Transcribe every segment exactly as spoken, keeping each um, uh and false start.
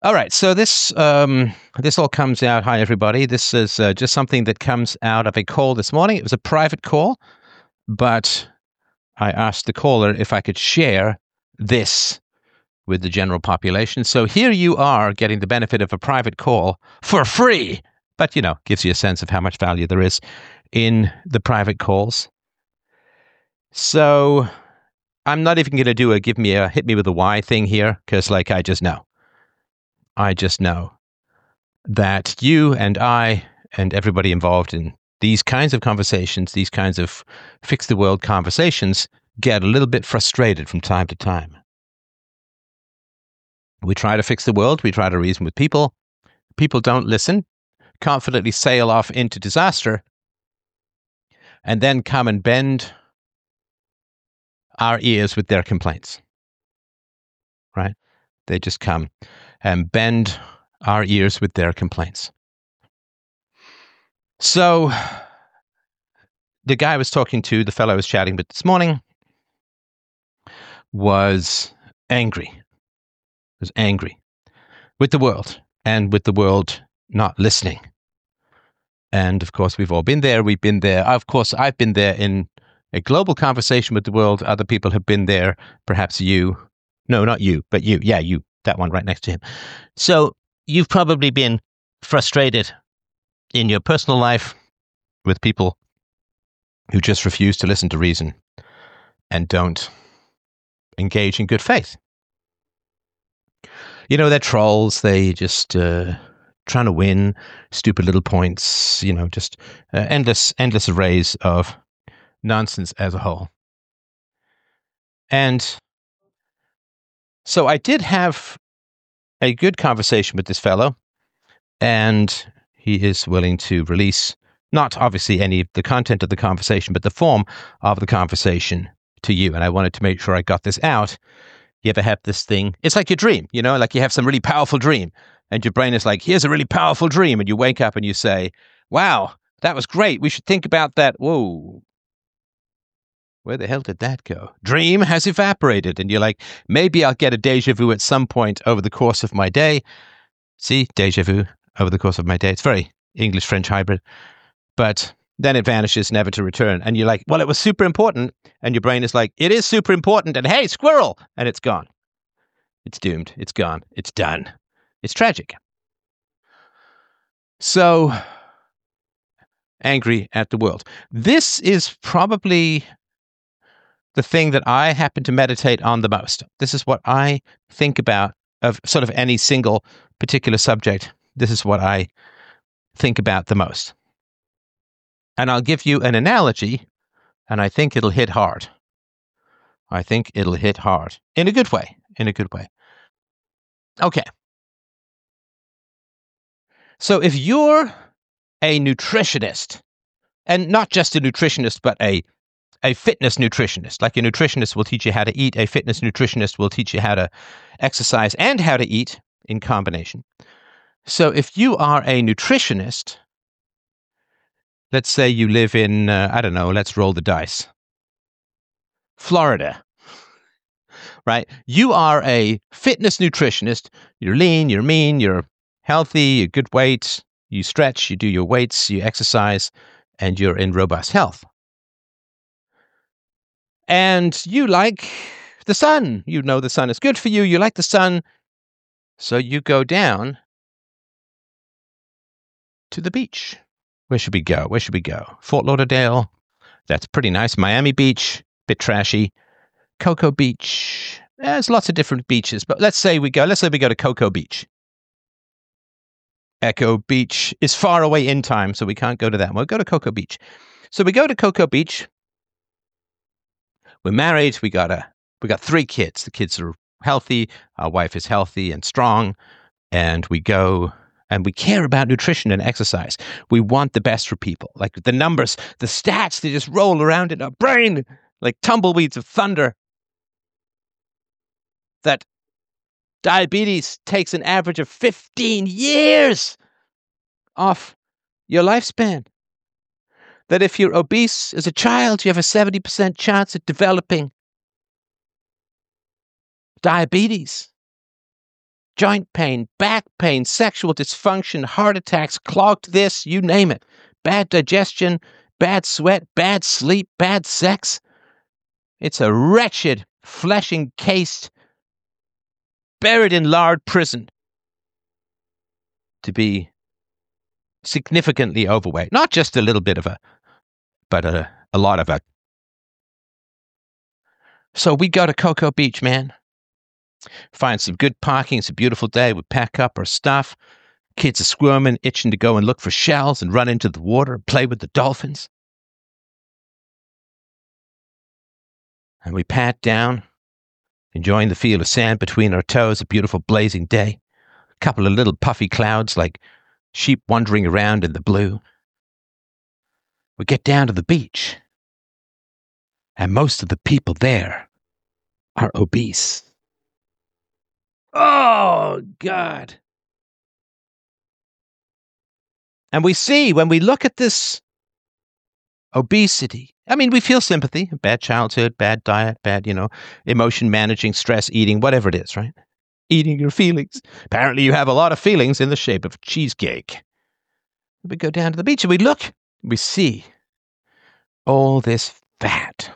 All right, so this um, this all comes out. Hi, everybody. This is uh, just something that comes out of a call this morning. It was a private call, but I asked the caller if I could share this with the general population. So here you are getting the benefit of a private call for free, but you know, gives you a sense of how much value there is in the private calls. So I'm not even going to do a give me a hit me with a why thing here because, like, I just know. I just know that you and I and everybody involved in these kinds of conversations, these kinds of fix the world conversations, get a little bit frustrated from time to time. We try to fix the world. We try to reason with people. People don't listen, confidently sail off into disaster, and then come and bend our ears with their complaints. Right? They just come and bend our ears with their complaints. So the guy I was talking to, the fellow I was chatting with this morning, was angry. Was angry with the world and with the world not listening. And of course, we've all been there. We've been there. Of course, I've been there in a global conversation with the world. Other people have been there. Perhaps you. No, not you, but you. Yeah, you. That one right next to him. So you've probably been frustrated in your personal life with people who just refuse to listen to reason and don't engage in good faith. You know, they're trolls. They just uh, trying to win stupid little points, you know, just uh, endless, endless arrays of nonsense as a whole. And so I did have a good conversation with this fellow, and he is willing to release not obviously any of the content of the conversation, but the form of the conversation to you. And I wanted to make sure I got this out. You ever have this thing? It's like your dream, you know, like you have some really powerful dream and your brain is like, here's a really powerful dream. And you wake up and you say, wow, that was great. We should think about that. Whoa. Where the hell did that go? Dream has evaporated. And you're like, maybe I'll get a deja vu at some point over the course of my day. See, deja vu over the course of my day. It's very English-French hybrid. But then it vanishes, never to return. And you're like, well, it was super important. And your brain is like, it is super important. And hey, squirrel. And it's gone. It's doomed. It's gone. It's done. It's tragic. So angry at the world. This is probably the thing that I happen to meditate on the most. This is what I think about of sort of any single particular subject. This is what I think about the most. And I'll give you an analogy, and I think it'll hit hard. I think it'll hit hard in a good way, in a good way. Okay. So if you're a nutritionist, and not just a nutritionist, but a a fitness nutritionist, like a nutritionist will teach you how to eat, a fitness nutritionist will teach you how to exercise and how to eat in combination. So if you are a nutritionist, let's say you live in, uh, I don't know, let's roll the dice, Florida, right? You are a fitness nutritionist. You're lean, you're mean, you're healthy, you're good weight, you stretch, you do your weights, you exercise, and you're in robust health. And you like the sun. You know the sun is good for you. You like the sun. So you go down to the beach. Where should we go? Where should we go? Fort Lauderdale. That's pretty nice. Miami Beach. Bit trashy. Cocoa Beach. There's lots of different beaches. But let's say we go. Let's say we go to Cocoa Beach. Echo Beach is far away in time, so we can't go to that. We'll go to Cocoa Beach. So we go to Cocoa Beach. We're married. We got a we got three kids. The kids are healthy. Our wife is healthy and strong. And we go and we care about nutrition and exercise. We want the best for people. Like the numbers, the stats, they just roll around in our brain like tumbleweeds of thunder. That diabetes takes an average of fifteen years off your lifespan. That if you're obese as a child, you have a seventy percent chance of developing diabetes. joint pain, back pain, sexual dysfunction, heart attacks, clogged this, you name it. Bad digestion, bad sweat, bad sleep, bad sex. It's a wretched, flesh-encased, buried in lard prison to be significantly overweight. Not just a little bit of a, but a, a lot of a. So we go to Cocoa Beach, man. Find some good parking. It's a beautiful day. We pack up our stuff. Kids are squirming, itching to go and look for shells and run into the water and play with the dolphins. And we pat down, enjoying the feel of sand between our toes, a beautiful blazing day. A couple of little puffy clouds like sheep wandering around in the blue. We get down to the beach, and most of the people there are obese. Oh, God. And we see, when we look at this obesity, I mean, we feel sympathy, bad childhood, bad diet, bad, you know, emotion managing, stress eating, whatever it is, right? Eating your feelings. Apparently you have a lot of feelings in the shape of cheesecake. We go down to the beach and we look, we see all this fat.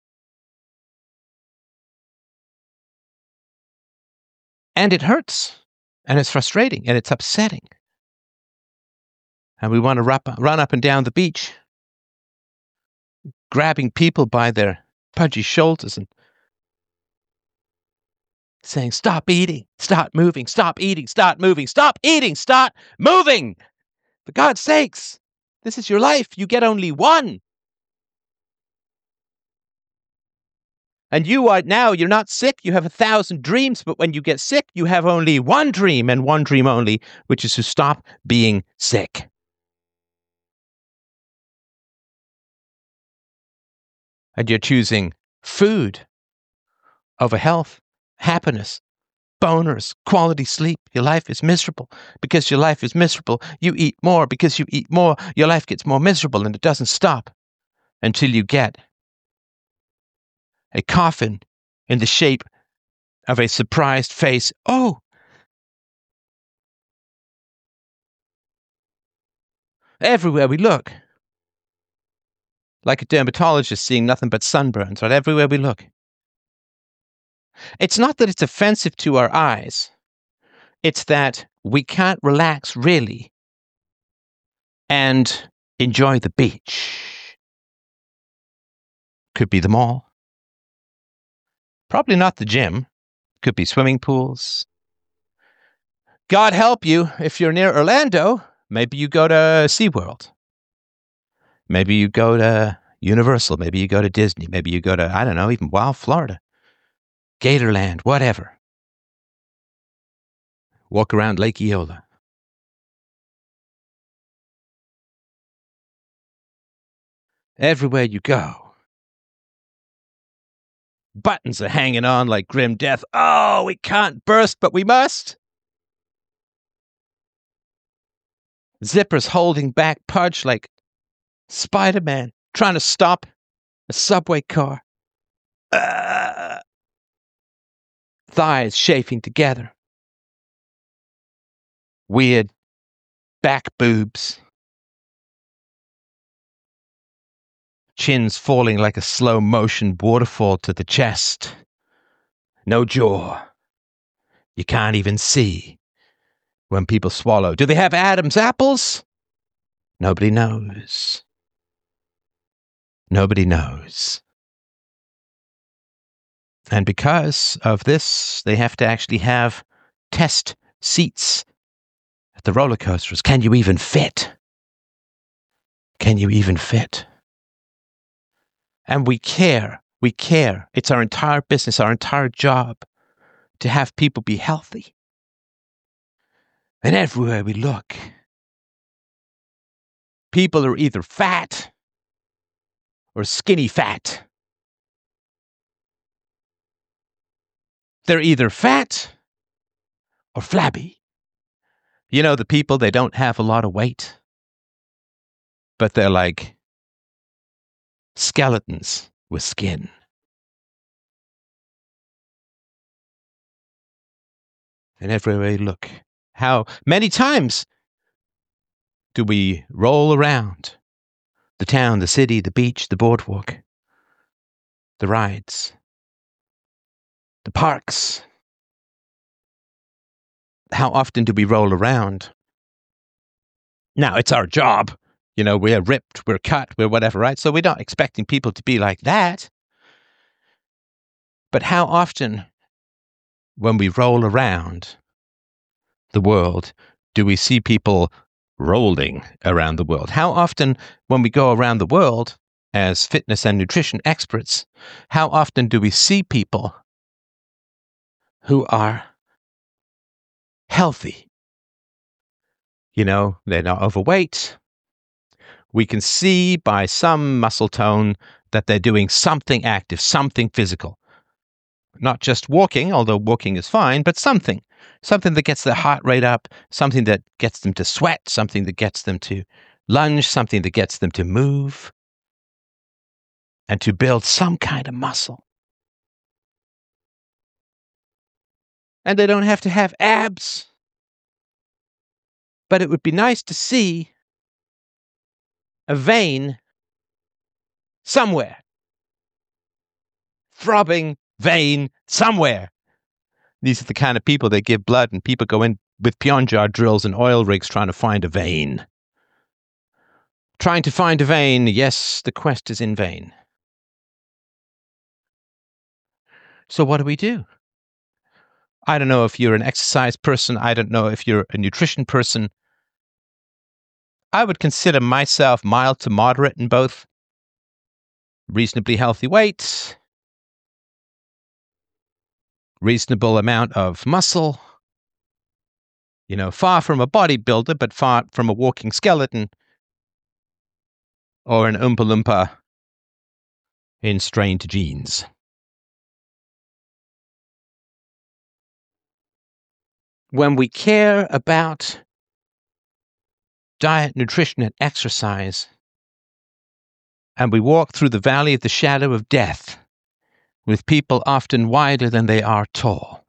And it hurts, and it's frustrating, and it's upsetting. And we want to run up and down the beach, grabbing people by their pudgy shoulders and saying, stop eating, stop moving, stop eating, stop moving, stop eating, stop moving. For God's sakes, this is your life. You get only one. And you are now, you're not sick. You have a thousand dreams, but when you get sick, you have only one dream and one dream only, which is to stop being sick. And you're choosing food over health, happiness, boners, quality sleep. Your life is miserable. Because your life is miserable, you eat more. Because you eat more, your life gets more miserable, and it doesn't stop until you get a coffin in the shape of a surprised face. Oh! Everywhere we look. Like a dermatologist seeing nothing but sunburns, right? Everywhere we look. It's not that it's offensive to our eyes. It's that we can't relax, really, and enjoy the beach. Could be the mall. Probably not the gym. Could be swimming pools. God help you, if you're near Orlando, maybe you go to SeaWorld. Maybe you go to Universal. Maybe you go to Disney. Maybe you go to, I don't know, even Wild Florida. Gatorland, whatever. Walk around Lake Eola. Everywhere you go, buttons are hanging on like grim death. Oh, we can't burst, but we must. Zippers holding back pudge like Spider-Man trying to stop a subway car. Uh, thighs chafing together. Weird back boobs. Chins falling like a slow-motion waterfall to the chest. No jaw. You can't even see when people swallow. Do they have Adam's apples? Nobody knows. Nobody knows. And because of this, they have to actually have test seats at the roller coasters. Can you even fit? Can you even fit? And we care. We care. It's our entire business, our entire job to have people be healthy. And everywhere we look, people are either fat or skinny fat. They're either fat or flabby. You know, the people, they don't have a lot of weight, but they're like skeletons with skin. And everywhere we look, how many times do we roll around the town, the city, the beach, the boardwalk, the rides, the parks? How often do we roll around? Now, it's our job. You know, we're ripped, we're cut, we're whatever, right? So we're not expecting people to be like that. But how often, when we roll around the world, do we see people rolling around the world? How often, when we go around the world as fitness and nutrition experts, how often do we see people who are healthy? You know, they're not overweight. We can see by some muscle tone that they're doing something active, something physical. Not just walking, although walking is fine, but something. Something that gets their heart rate up, something that gets them to sweat, something that gets them to lunge, something that gets them to move and to build some kind of muscle. And they don't have to have abs. But it would be nice to see a vein somewhere. Throbbing vein somewhere. These are the kind of people that give blood, and people go in with Pionjar drills and oil rigs trying to find a vein. Trying to find a vein, yes, the quest is in vain. So what do we do? I don't know if you're an exercise person. I don't know if you're a nutrition person. I would consider myself mild to moderate in both. Reasonably healthy weight, reasonable amount of muscle, you know, far from a bodybuilder, but far from a walking skeleton or an Oompa Loompa in strained jeans. When we care about diet, nutrition, and exercise, and we walk through the valley of the shadow of death with people often wider than they are tall,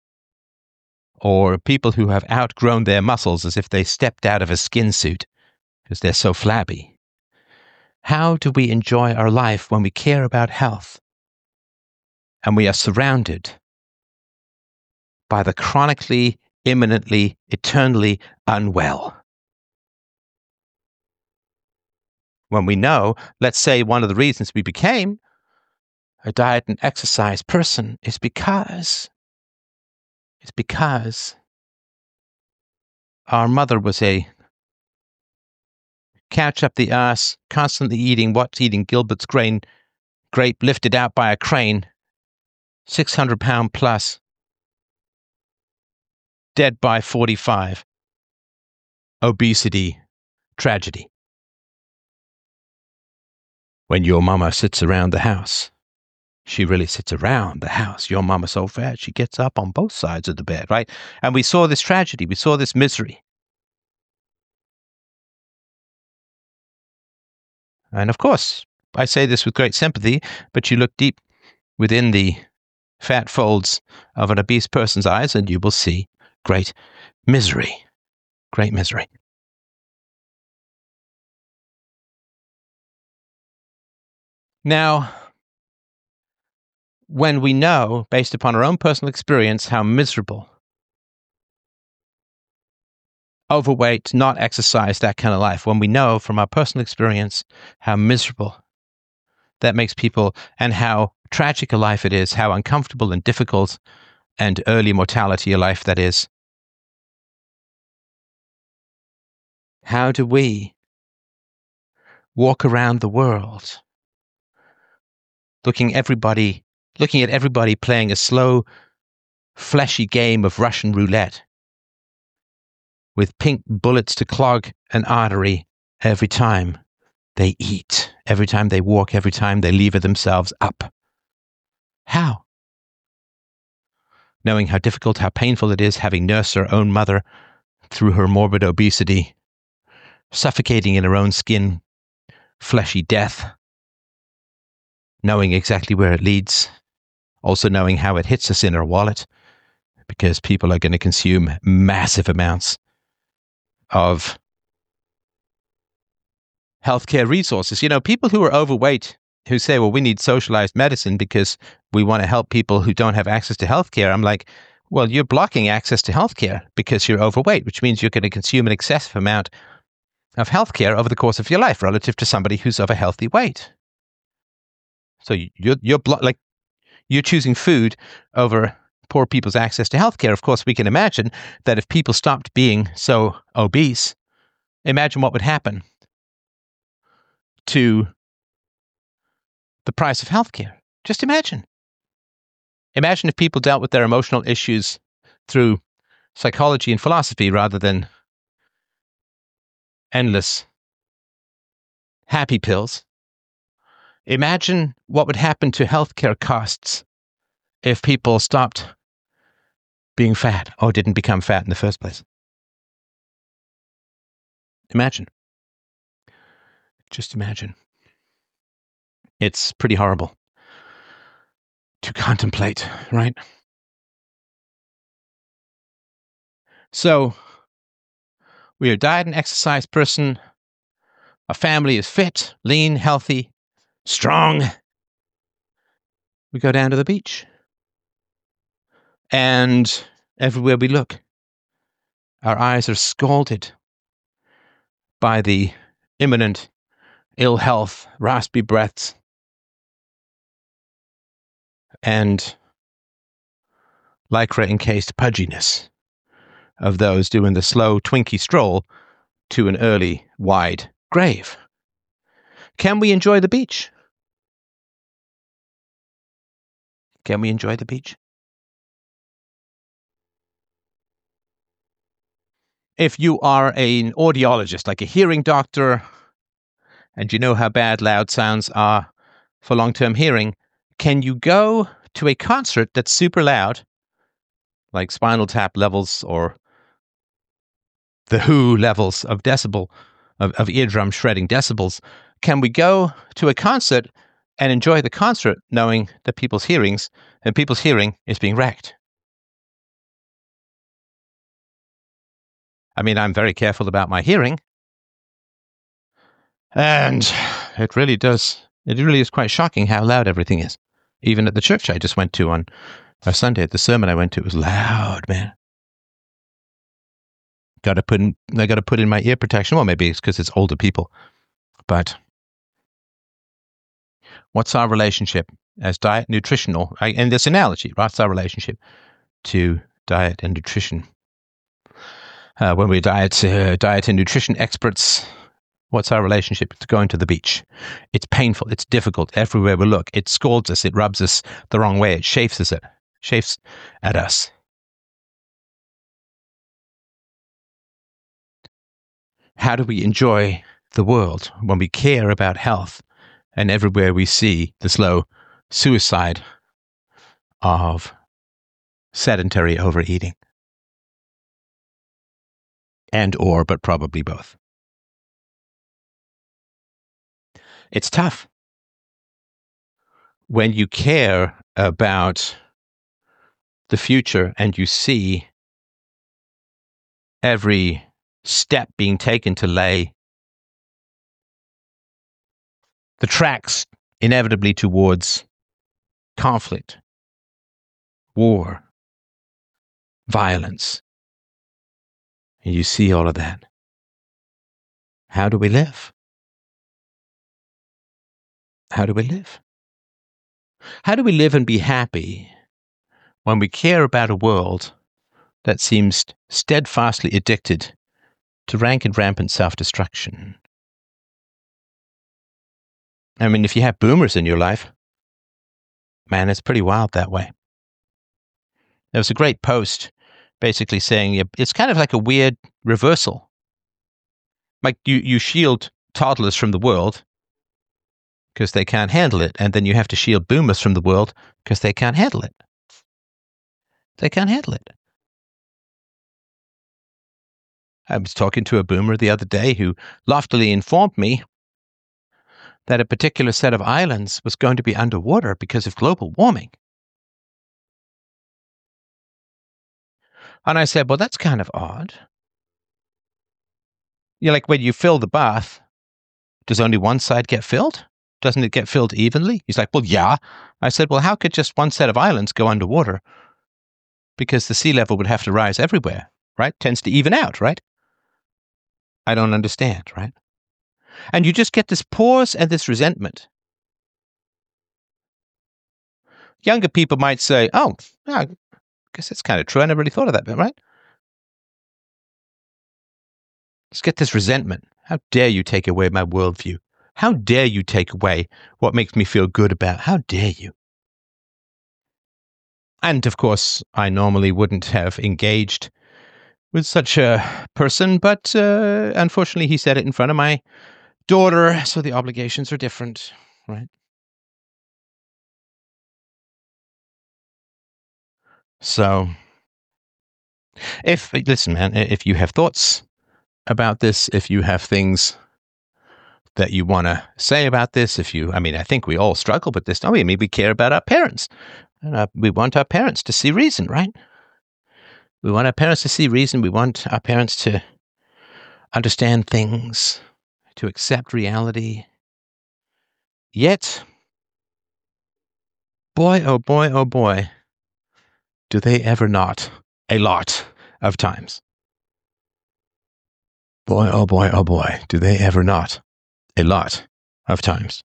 or people who have outgrown their muscles as if they stepped out of a skin suit because they're so flabby. How do we enjoy our life when we care about health and we are surrounded by the chronically, imminently, eternally unwell? When we know, let's say one of the reasons we became a diet and exercise person is because, it's because our mother was a couch up the arse, constantly eating what's eating Gilbert's grain, grape lifted out by a crane, six hundred pound plus, dead by forty-five, obesity, tragedy. When your mama sits around the house, she really sits around the house. Your mama's so fat, she gets up on both sides of the bed, right? And we saw this tragedy. We saw this misery. And of course, I say this with great sympathy, but you look deep within the fat folds of an obese person's eyes and you will see great misery. Great misery. Now, when we know, based upon our own personal experience, how miserable overweight, not exercise, that kind of life, when we know from our personal experience how miserable that makes people and how tragic a life it is, how uncomfortable and difficult and early mortality a life that is, how do we walk around the world looking everybody looking at everybody playing a slow, fleshy game of Russian roulette with pink bullets to clog an artery every time they eat, every time they walk, every time they lever themselves up? How? Knowing how difficult, how painful it is having nursed her own mother through her morbid obesity, suffocating in her own skin, fleshy death, knowing exactly where it leads, also knowing how it hits us in our wallet, because people are going to consume massive amounts of healthcare resources. You know, people who are overweight who say, well, we need socialized medicine because we want to help people who don't have access to healthcare. I'm like, well, you're blocking access to healthcare because you're overweight, which means you're going to consume an excessive amount of healthcare over the course of your life relative to somebody who's of a healthy weight. So you're you're blo- like you're choosing food over poor people's access to healthcare. Of course, we can imagine that if people stopped being so obese, imagine what would happen to the price of healthcare. Just imagine. Imagine if people dealt with their emotional issues through psychology and philosophy rather than endless happy pills. Imagine what would happen to healthcare costs if people stopped being fat or didn't become fat in the first place. Imagine. Just imagine. It's pretty horrible to contemplate, right? So, we are a diet and exercise person. Our family is fit, lean, healthy, strong. We go down to the beach. And everywhere we look, our eyes are scalded by the imminent ill health, raspy breaths, and lycra-encased pudginess of those doing the slow, twinky stroll to an early, wide grave. Can we enjoy the beach? Can we enjoy the beach? If you are an audiologist, like a hearing doctor, and you know how bad loud sounds are for long-term hearing, can you go to a concert that's super loud, like Spinal Tap levels or the Who levels of decibel, of, of eardrum shredding decibels? Can we go to a concert and enjoy the concert knowing that people's hearings and people's hearing is being wrecked? I mean, I'm very careful about my hearing. And it really does, it really is quite shocking how loud everything is. Even at the church I just went to on a Sunday, at the sermon I went to, it was loud, man. Got to put in, I got to put in my ear protection. Well, maybe it's because it's older people. But what's our relationship as diet nutritional? I, and this analogy, what's our relationship to diet and nutrition? Uh, when we're diet, uh, diet and nutrition experts, what's our relationship to going to the beach? It's painful. It's difficult. Everywhere we look, it scalds us. It rubs us the wrong way. It chafes us at, chafes at us. How do we enjoy the world when we care about health and everywhere we see the slow suicide of sedentary overeating? And or, but probably both. It's tough when you care about the future and you see every step being taken to lay the tracks inevitably towards conflict, war, violence. And you see all of that. How do we live? How do we live? How do we live and be happy when we care about a world that seems steadfastly addicted to rank and rampant self-destruction? I mean, if you have boomers in your life, man, it's pretty wild that way. There was a great post basically saying it's kind of like a weird reversal. Like you, you shield toddlers from the world because they can't handle it, and then you have to shield boomers from the world because they can't handle it. They can't handle it. I was talking to a boomer the other day who loftily informed me that a particular set of islands was going to be underwater because of global warming. And I said, well, that's kind of odd. You're like, when you fill the bath, does only one side get filled? Doesn't it get filled evenly? He's like, well, yeah. I said, well, how could just one set of islands go underwater? Because the sea level would have to rise everywhere, right? Tends to even out, right? I don't understand, right? And you just get this pause and this resentment. Younger people might say, oh, I guess that's kind of true. I never really thought of that bit, right? Just get this resentment. How dare you take away my worldview? How dare you take away what makes me feel good about? How dare you? And of course, I normally wouldn't have engaged with such a person, but uh, unfortunately, he said it in front of my daughter, so the obligations are different, right? So, if, listen, man, if you have thoughts about this, if you have things that you want to say about this, if you, I mean, I think we all struggle with this, don't we? I mean, we care about our parents. And, uh, we want our parents to see reason, right? We want our parents to see reason. We want our parents to understand things, to accept reality. Yet, boy, oh boy, oh boy, do they ever not, a lot of times. Boy, oh boy, oh boy, do they ever not, a lot of times.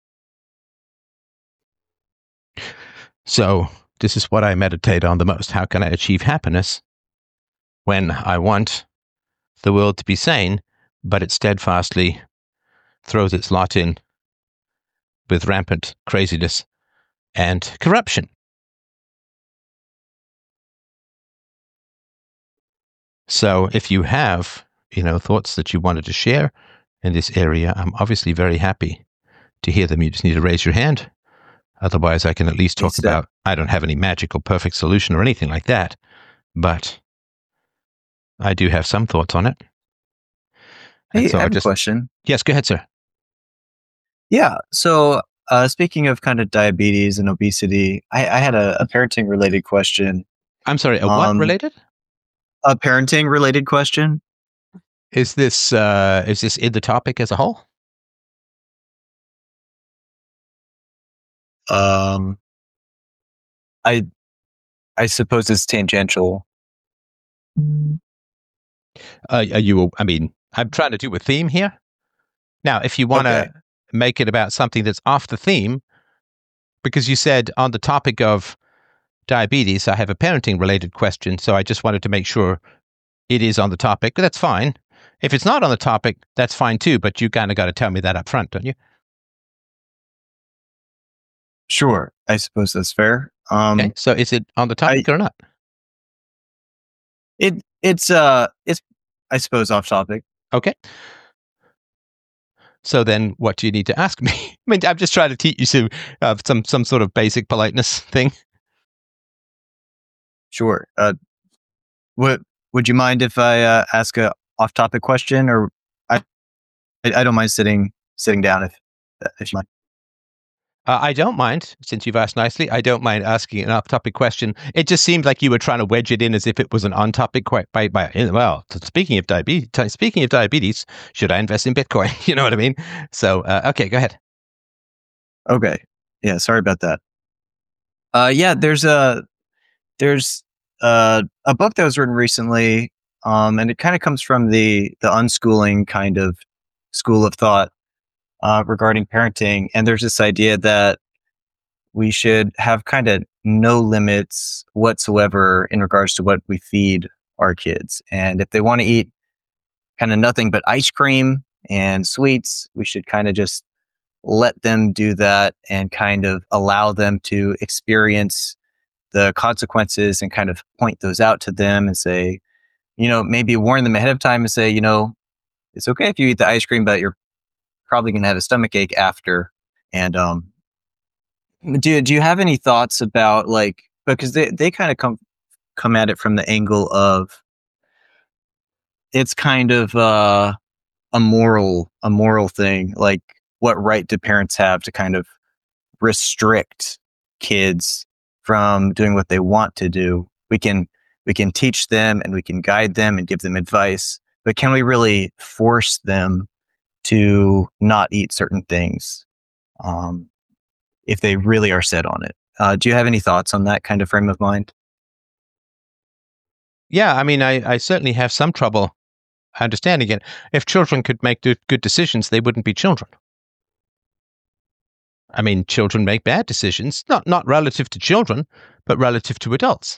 So, this is what I meditate on the most. How can I achieve happiness when I want the world to be sane, but it steadfastly throws its lot in with rampant craziness and corruption? So if you have, you know, thoughts that you wanted to share in this area, I'm obviously very happy to hear them. You just need to raise your hand. Otherwise, I can at least talk Exactly. about, I don't have any magical perfect solution or anything like that, but I do have some thoughts on it. And Hey, so I have just, a question. Yes, go ahead, sir. Yeah. So, uh, speaking of kind of diabetes and obesity, I, I had a, a parenting related question. I'm sorry, a what Um, related? A parenting related question. Is this uh, is this in the topic as a whole? Um, I I suppose it's tangential. Uh, are you? I mean, I'm trying to do a theme here. Now, if you want to Okay. make it about something that's off the theme, because you said on the topic of diabetes, I have a parenting related question, so I just wanted to make sure it is on the topic. But that's fine. If it's not on the topic, that's fine too. But you kind of got to tell me that up front, don't you? Sure. I suppose that's fair. Um, Okay. So is it on the topic or not? it it's uh it's I suppose off topic. Okay. So then, what do you need to ask me? I mean, I'm just trying to teach you some uh, some some sort of basic politeness thing. Sure. Uh, what would you mind if I uh, ask a off topic question, or I I don't mind sitting sitting down if if you mind. Uh, I don't mind, since you've asked nicely. I don't mind asking an off-topic question. It just seemed like you were trying to wedge it in as if it was an on-topic. Quite by, by well, speaking of diabetes, speaking of diabetes, should I invest in Bitcoin? You know what I mean? So, uh, okay, go ahead. Okay. Yeah. Sorry about that. Uh, yeah. There's a there's uh, a book that was written recently, um, and it kind of comes from the the unschooling kind of school of thought uh, regarding parenting. And there's this idea that we should have kind of no limits whatsoever in regards to what we feed our kids. And if they want to eat kind of nothing but ice cream and sweets, we should kind of just let them do that and kind of allow them to experience the consequences and kind of point those out to them and say, you know, maybe warn them ahead of time and say, you know, it's okay if you eat the ice cream, but you're probably going to have a stomach ache after. And um, do do you have any thoughts about, like, because they, they kind of come come at it from the angle of it's kind of uh, a moral a moral thing, like what right do parents have to kind of restrict kids from doing what they want to do? We can we can teach them and we can guide them and give them advice, but can we really force them to not eat certain things um, if they really are set on it? Uh, do you have any thoughts on that kind of frame of mind? Yeah, I mean, I, I certainly have some trouble understanding it. If children could make good good decisions, they wouldn't be children. I mean, children make bad decisions, not not relative to children, but relative to adults.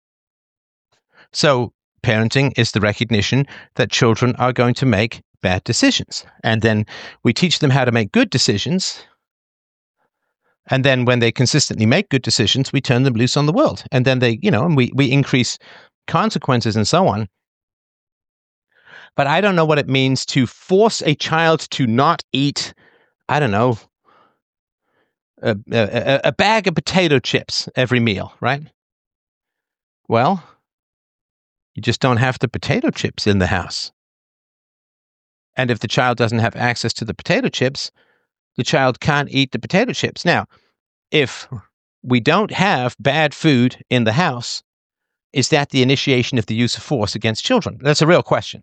So parenting is the recognition that children are going to make bad decisions. And then we teach them how to make good decisions. And then when they consistently make good decisions, we turn them loose on the world. And then they, you know, and we, we increase consequences and so on. But I don't know what it means to force a child to not eat, I don't know, a, a, a bag of potato chips every meal, right? Well, you just don't have the potato chips in the house. And if the child doesn't have access to the potato chips, the child can't eat the potato chips. Now, if we don't have bad food in the house, is that the initiation of the use of force against children? That's a real question.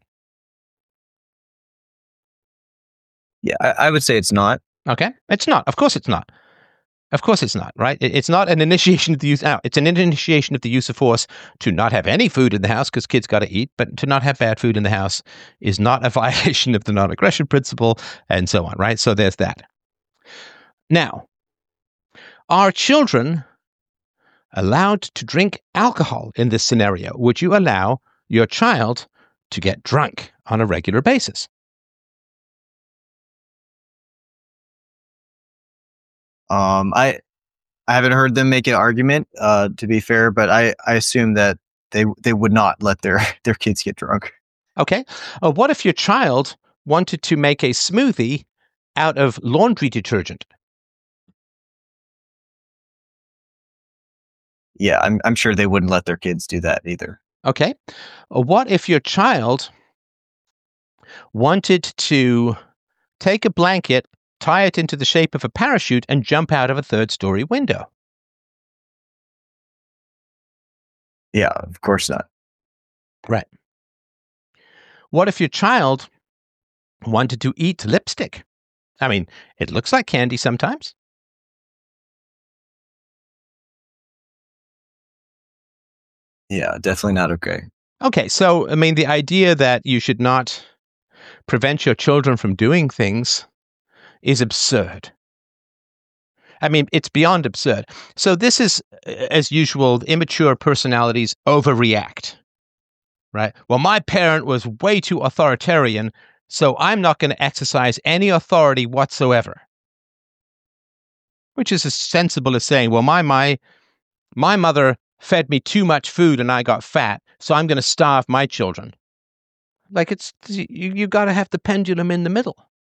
Yeah, I, I would say it's not. Okay. It's not. Of course it's not. Of course it's not, right? It's not an initiation of the use. Now, it's an initiation of the use of force to not have any food in the house because kids got to eat, but to not have bad food in the house is not a violation of the non-aggression principle and so on, right? So there's that. Now, are children allowed to drink alcohol in this scenario? Would you allow your child to get drunk on a regular basis? Um, I I haven't heard them make an argument, uh, to be fair, but I, I assume that they they would not let their, their kids get drunk. Okay. Uh, what if your child wanted to make a smoothie out of laundry detergent? Yeah, I'm I'm sure they wouldn't let their kids do that either. Okay. Uh, what if your child wanted to take a blanket, tie it into the shape of a parachute, and jump out of a third-story window? Yeah, of course not. Right. What if your child wanted to eat lipstick? I mean, it looks like candy sometimes. Yeah, definitely not okay. Okay, so, I mean, the idea that you should not prevent your children from doing things is absurd. I mean, it's beyond absurd. So this is, as usual, immature personalities overreact, right? Well, my parent was way too authoritarian, so I'm not going to exercise any authority whatsoever. Which is as sensible as saying, well, my my my mother fed me too much food and I got fat, so I'm going to starve my children. Like, it's you, you got to have the pendulum in the middle.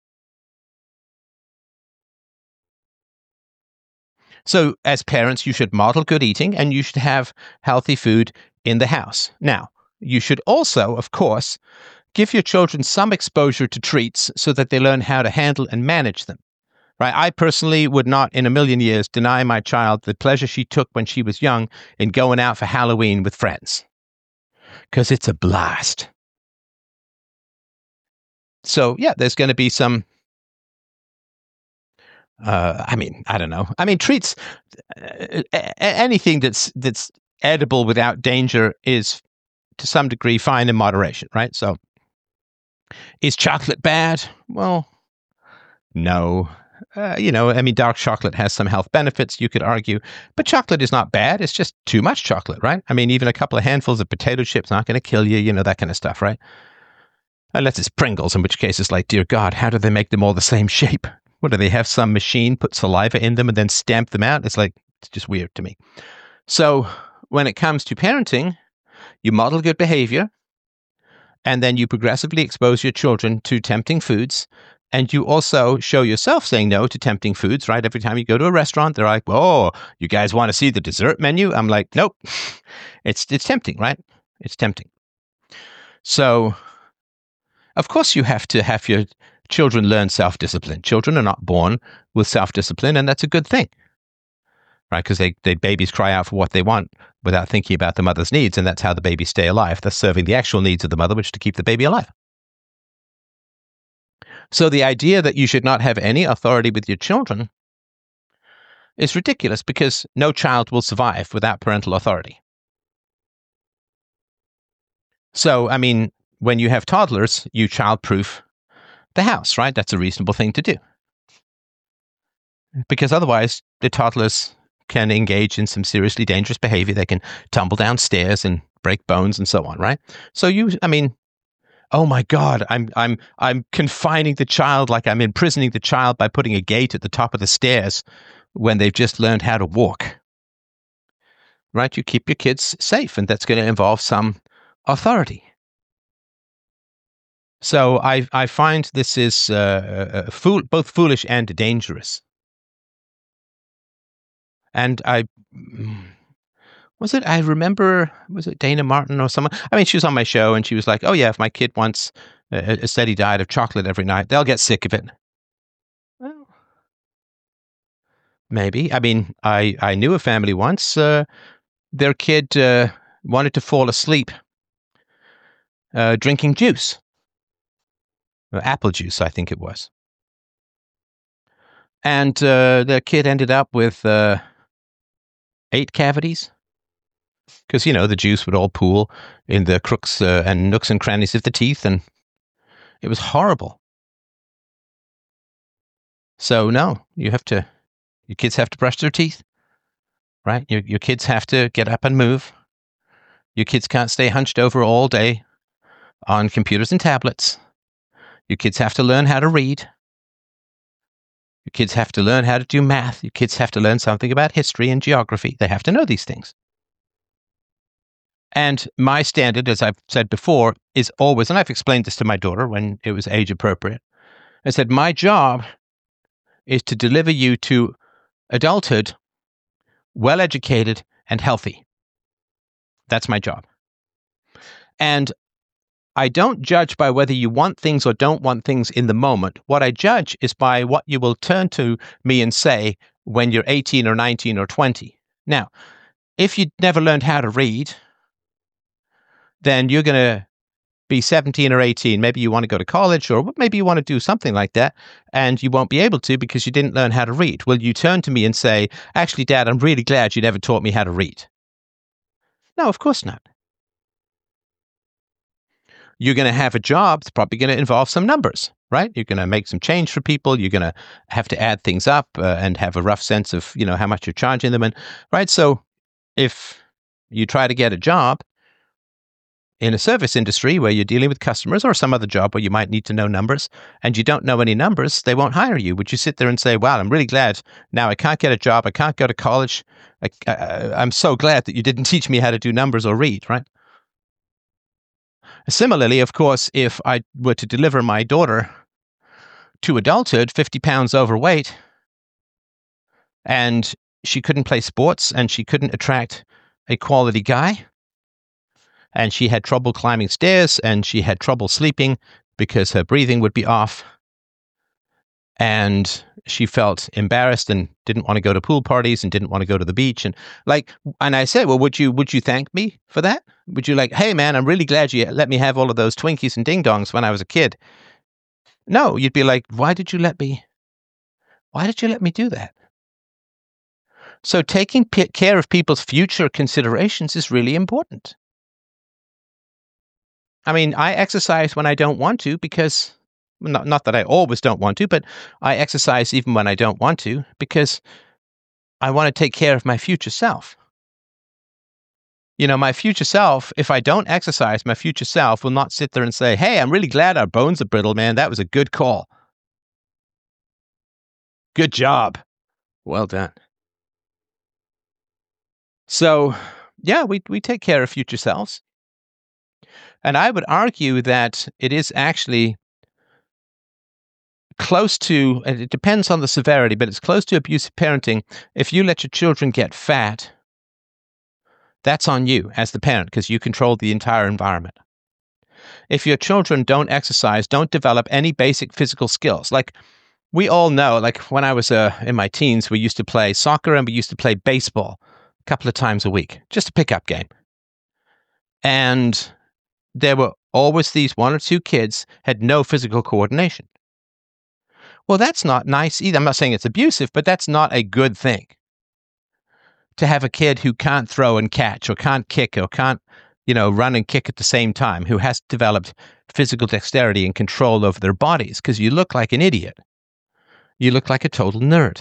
So as parents, you should model good eating and you should have healthy food in the house. Now, you should also, of course, give your children some exposure to treats so that they learn how to handle and manage them. Right? I personally would not in a million years deny my child the pleasure she took when she was young in going out for Halloween with friends. Because it's a blast. So, yeah, there's going to be some Uh, I mean, I don't know. I mean, treats, uh, anything that's that's edible without danger is, to some degree, fine in moderation, right? So, is chocolate bad? Well, no. Uh, you know, I mean, dark chocolate has some health benefits, you could argue, but chocolate is not bad. It's just too much chocolate, right? I mean, even a couple of handfuls of potato chips not going to kill you, you know, that kind of stuff, right? Unless it's Pringles, in which case it's like, dear God, how do they make them all the same shape? What, do they have some machine put saliva in them and then stamp them out? It's like, it's just weird to me. So when it comes to parenting, you model good behavior, and then you progressively expose your children to tempting foods, and you also show yourself saying no to tempting foods, right? Every time you go to a restaurant, they're like, oh, you guys want to see the dessert menu? I'm like, nope. It's, it's tempting, right? It's tempting. So, of course, you have to have your children learn self-discipline. Children are not born with self-discipline, and that's a good thing. right? Because they, they babies cry out for what they want without thinking about the mother's needs, and that's how the babies stay alive. They're serving the actual needs of the mother, which is to keep the baby alive. So the idea that you should not have any authority with your children is ridiculous, because no child will survive without parental authority. So, I mean, when you have toddlers, you child-proof the house, right? That's a reasonable thing to do. Because otherwise, the toddlers can engage in some seriously dangerous behavior. They can tumble downstairs and break bones and so on, right? So you, I mean, oh my God, I'm I'm I'm confining the child, like I'm imprisoning the child by putting a gate at the top of the stairs when they've just learned how to walk. Right? You keep your kids safe, and that's going to involve some authority. So I I find this is uh, uh, fool, both foolish and dangerous. And I, was it, I remember, was it Dana Martin or someone? I mean, she was on my show and she was like, oh yeah, if my kid wants a, a steady diet of chocolate every night, they'll get sick of it. Well, maybe. I mean, I, I knew a family once, uh, their kid uh, wanted to fall asleep uh, drinking juice. Uh, apple juice, I think it was. And uh, the kid ended up with uh, eight cavities. Because, you know, the juice would all pool in the crooks uh, and nooks and crannies of the teeth, and it was horrible. So, no, you have to, your kids have to brush their teeth, right? Your, your kids have to get up and move. Your kids can't stay hunched over all day on computers and tablets. Your kids have to learn how to read. Your kids have to learn how to do math. Your kids have to learn something about history and geography. They have to know these things. And my standard, as I've said before, is always, and I've explained this to my daughter when it was age appropriate, I said, my job is to deliver you to adulthood, well-educated and healthy. That's my job. And I don't judge by whether you want things or don't want things in the moment. What I judge is by what you will turn to me and say when you're eighteen or nineteen or twenty. Now, if you never learned how to read, then you're going to be seventeen or eighteen. Maybe you want to go to college, or maybe you want to do something like that, and you won't be able to because you didn't learn how to read. Will you turn to me and say, actually, Dad, I'm really glad you never taught me how to read? No, of course not. You're going to have a job that's probably going to involve some numbers, right? You're going to make some change for people. You're going to have to add things up uh, and have a rough sense of, you know, how much you're charging them. And right. So if you try to get a job in a service industry where you're dealing with customers, or some other job where you might need to know numbers, and you don't know any numbers, they won't hire you. Would you sit there and say, wow, I'm really glad now I can't get a job. I can't go to college. I, I, I'm so glad that you didn't teach me how to do numbers or read, right? Similarly, of course, if I were to deliver my daughter to adulthood, fifty pounds overweight, and she couldn't play sports and she couldn't attract a quality guy, and she had trouble climbing stairs and she had trouble sleeping because her breathing would be off, and she felt embarrassed and didn't want to go to pool parties and didn't want to go to the beach. And like, and I said, well, would you, would you thank me for that? Would you like, hey man, I'm really glad you let me have all of those Twinkies and ding dongs when I was a kid? No, you'd be like, why did you let me, why did you let me do that? So taking p- care of people's future considerations is really important. I mean, I exercise when I don't want to because Not, not that I always don't want to, but I exercise even when I don't want to because I want to take care of my future self. You know, my future self, if I don't exercise, my future self will not sit there and say, hey, I'm really glad our bones are brittle, man. That was a good call. Good job. Well done. So, yeah, we, we take care of future selves. And I would argue that it is actually close to, and it depends on the severity, but it's close to abusive parenting if you let your children get fat. That's on you as the parent because you control the entire environment. If your children don't exercise, don't develop any basic physical skills, like we all know, like when I was uh, in my teens, we used to play soccer and we used to play baseball a couple of times a week, just a pickup game. And there were always these one or two kids had no physical coordination. Well, that's not nice either. I'm not saying it's abusive, but that's not a good thing. To have a kid who can't throw and catch or can't kick or can't, you know, run and kick at the same time, who has developed physical dexterity and control over their bodies, because you look like an idiot. You look like a total nerd.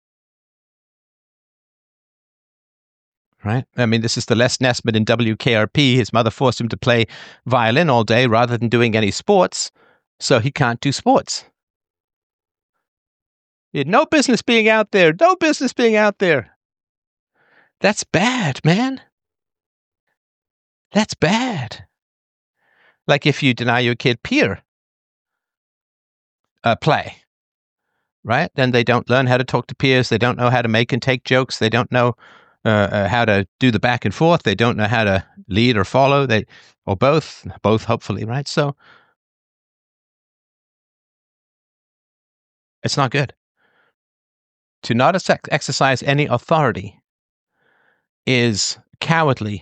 Right? I mean, this is the Les Nesbitt in W K R P. His mother forced him to play violin all day rather than doing any sports, so he can't do sports. He had no business being out there. No business being out there. That's bad, man. That's bad. Like if you deny your kid peer uh, play, right? Then they don't learn how to talk to peers. They don't know how to make and take jokes. They don't know uh, uh, how to do the back and forth. They don't know how to lead or follow. They or both, both hopefully, right? So it's not good. To not ex- exercise any authority is cowardly,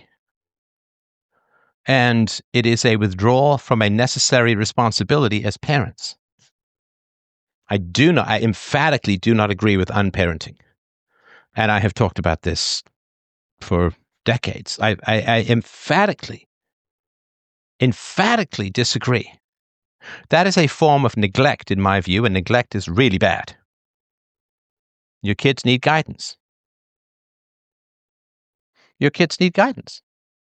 and it is a withdrawal from a necessary responsibility as parents. I do not, I emphatically do not agree with unparenting. And I have talked about this for decades. I, I, I emphatically, emphatically disagree. That is a form of neglect, in my view, and neglect is really bad. Your kids need guidance. Your kids need guidance.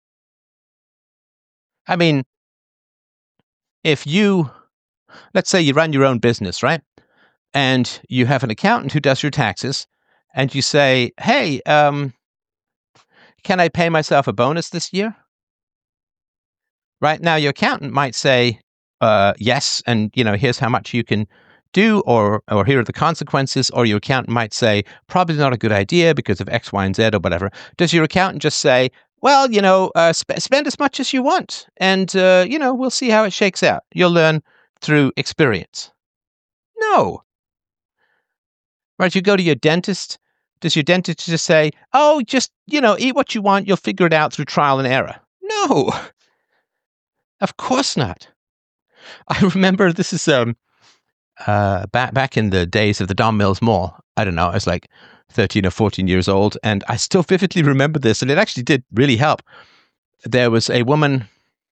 I mean, if you, let's say you run your own business, right? And you have an accountant who does your taxes, and you say, hey, um, can I pay myself a bonus this year? Right now, your accountant might say, uh, yes, and you know, here's how much you can do, or or here are the consequences, or your accountant might say, probably not a good idea because of X, Y, and Z, or whatever. Does your accountant just say, well, you know, uh, sp- spend as much as you want, and, uh, you know, we'll see how it shakes out. You'll learn through experience. No. Right, you go to your dentist. Does your dentist just say, oh, just, you know, eat what you want, you'll figure it out through trial and error? No. Of course not. I remember this is um uh back back in the days of the Don Mills Mall. I don't know, I was like thirteen or fourteen years old, and I still vividly remember this, and it actually did really help. There was a woman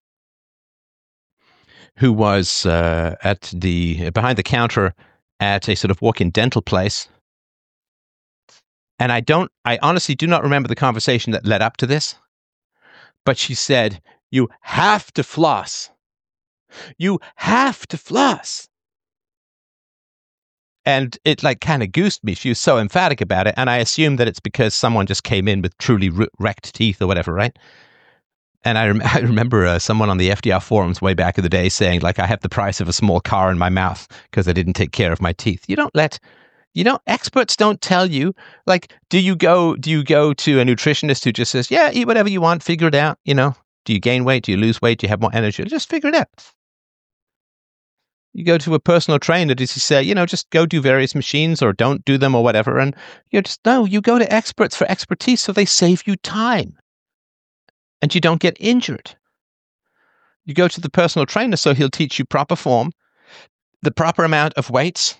who was uh, at the behind the counter at a sort of walk-in dental place. And I don't, I honestly do not remember the conversation that led up to this, but she said, you have to floss. You have to floss. And it like kind of goosed me. She was so emphatic about it. And I assume that it's because someone just came in with truly wrecked teeth or whatever, right? And I, rem- I remember uh, someone on the F D R forums way back in the day saying, like, I have the price of a small car in my mouth because I didn't take care of my teeth. You don't let... You know, experts don't tell you, like, do you go, do you go to a nutritionist who just says, yeah, eat whatever you want, figure it out, you know? Do you gain weight? Do you lose weight? Do you have more energy? Just figure it out. You go to a personal trainer, does he say, you know, just go do various machines or don't do them or whatever? And you just, no, you go to experts for expertise so they save you time and you don't get injured. You go to the personal trainer so he'll teach you proper form, the proper amount of weights,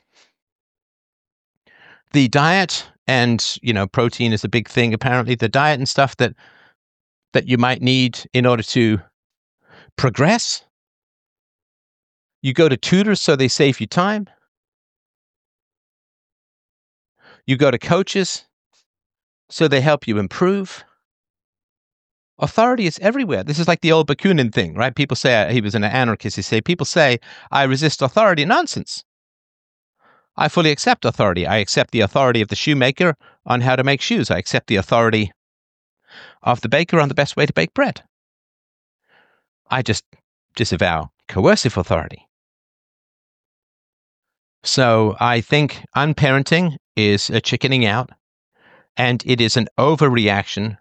the diet, and, you know, protein is a big thing, apparently, the diet and stuff that that you might need in order to progress. You go to tutors so they save you time. You go to coaches so they help you improve. Authority is everywhere. This is like the old Bakunin thing, right? People say he was an anarchist. He say, people say, I resist authority. Nonsense. I fully accept authority. I accept the authority of the shoemaker on how to make shoes. I accept the authority of the baker on the best way to bake bread. I just disavow coercive authority. So I think unparenting is a chickening out, and it is an overreaction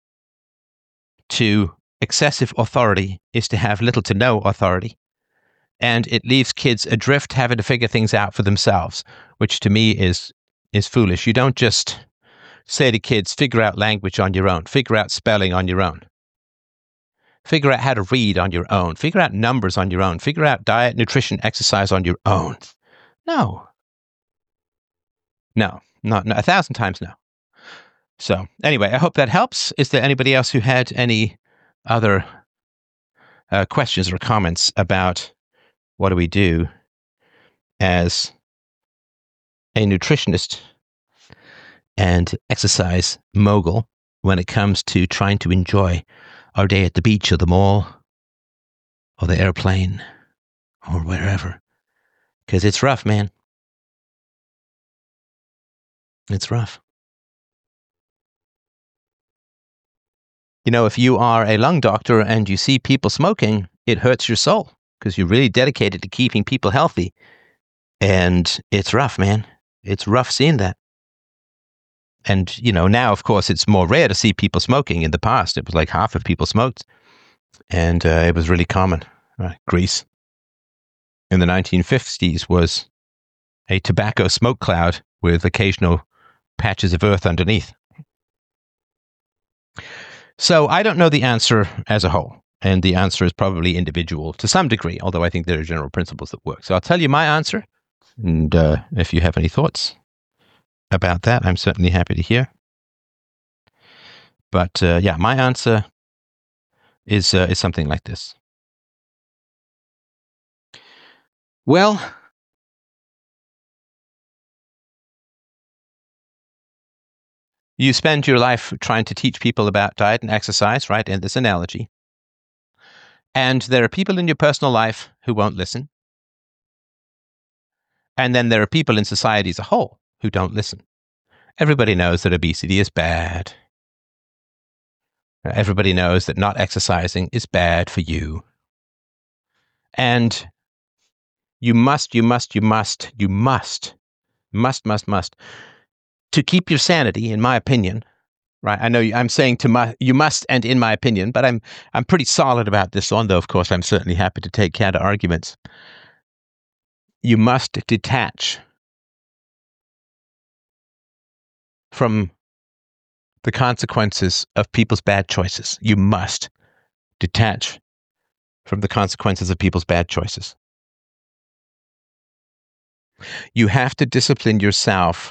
to excessive authority is to have little to no authority. and it leaves kids adrift having to figure things out for themselves, which to me is is foolish. You don't just say to kids, figure out language on your own, figure out spelling on your own, figure out how to read on your own, figure out numbers on your own, figure out diet, nutrition, exercise on your own. No. No, not, not a thousand times no. So anyway, I hope that helps. Is there anybody else who had any other uh, questions or comments about what do we do as a nutritionist and exercise mogul when it comes to trying to enjoy our day at the beach or the mall or the airplane or wherever? Because it's rough, man. It's rough. You know, if you are a lung doctor and you see people smoking, it hurts your soul because you're really dedicated to keeping people healthy. And it's rough, man. It's rough seeing that. And, you know, now, of course, it's more rare to see people smoking. In the past, it was like half of people smoked. And uh, it was really common. Uh, Greece in the nineteen fifties was a tobacco smoke cloud with occasional patches of earth underneath. So I don't know the answer as a whole. And the answer is probably individual to some degree, although I think there are general principles that work. So I'll tell you my answer. And uh, if you have any thoughts about that, I'm certainly happy to hear. But uh, yeah, my answer is uh, is something like this. Well, you spend your life trying to teach people about diet and exercise, right? In this analogy. And there are people in your personal life who won't listen. And then there are people in society as a whole who don't listen. Everybody knows that obesity is bad. Everybody knows that not exercising is bad for you. And you must, you must, you must, you must, must, must, must, to keep your sanity, in my opinion, right? I know you, I'm saying to my, you must and in my opinion, but I'm I'm pretty solid about this one, though, of course, I'm certainly happy to take counter arguments. You must detach from the consequences of people's bad choices. You must detach from the consequences of people's bad choices. You have to discipline yourself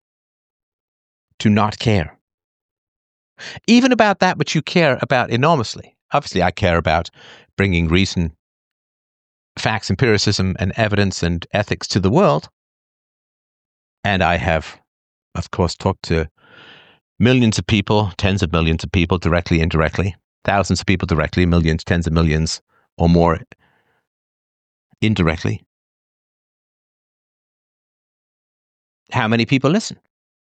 to not care. Even about that which you care about enormously. Obviously, I care about bringing reason, facts, empiricism, and evidence and ethics to the world. And I have, of course, talked to millions of people, tens of millions of people, directly, indirectly, thousands of people directly, millions, tens of millions, or more indirectly. How many people listen?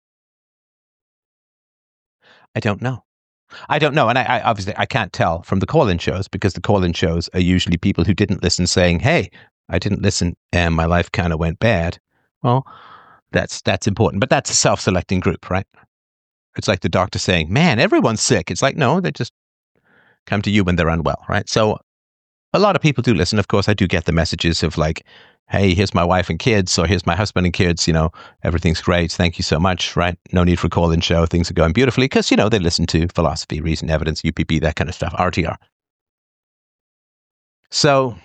I don't know. I don't know. And I, I obviously, I can't tell from the call-in shows because the call-in shows are usually people who didn't listen saying, hey, I didn't listen and my life kind of went bad. Well, that's that's important. But that's a self-selecting group, right? It's like the doctor saying, man, everyone's sick. It's like, no, they just come to you when they're unwell, right? So a lot of people do listen. Of course, I do get the messages of like, hey, here's my wife and kids, or here's my husband and kids, you know, everything's great. Thank you so much, right? No need for a call-in show. Things are going beautifully because, you know, they listen to philosophy, reason, evidence, U P B, that kind of stuff, R T R. So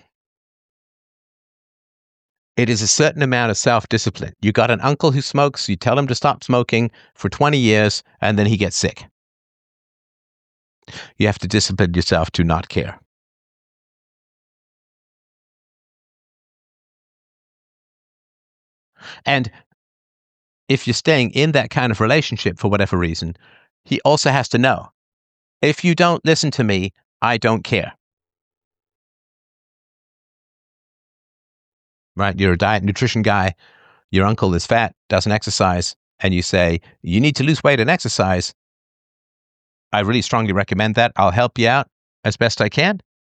it is a certain amount of self-discipline. You got an uncle who smokes, you tell him to stop smoking for twenty years, and then he gets sick. You have to discipline yourself to not care. And if you're staying in that kind of relationship for whatever reason, he also has to know, if you don't listen to me, I don't care. Right? You're a diet nutrition guy. Your uncle is fat, doesn't exercise, and you say, you need to lose weight and exercise. I really strongly recommend that. I'll help you out as best I can.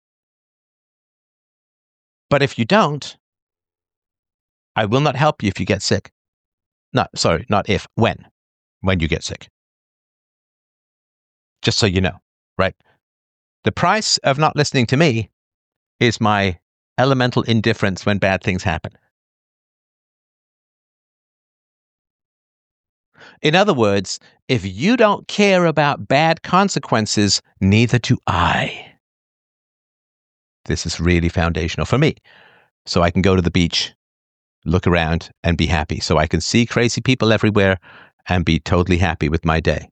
But if you don't, I will not help you if you get sick. Not, sorry, not if, when. When you get sick. Just so you know, right? The price of not listening to me is my elemental indifference when bad things happen. In other words, if you don't care about bad consequences, neither do I. This is really foundational for me. So I can go to the beach, look around, and be happy. So I can see crazy people everywhere and be totally happy with my day.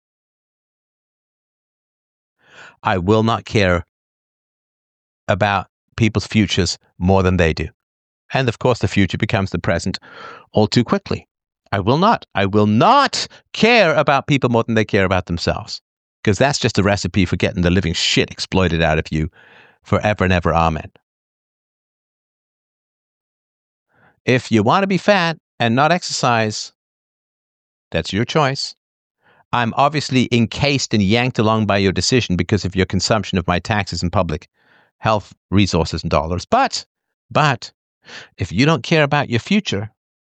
I will not care about people's futures more than they do. And of course, the future becomes the present all too quickly. I will not. I will not care about people more than they care about themselves. Because that's just a recipe for getting the living shit exploited out of you forever and ever. Amen. If you want to be fat and not exercise, that's your choice. I'm obviously encased and yanked along by your decision because of your consumption of my taxes and public health resources and dollars. But, but, if you don't care about your future,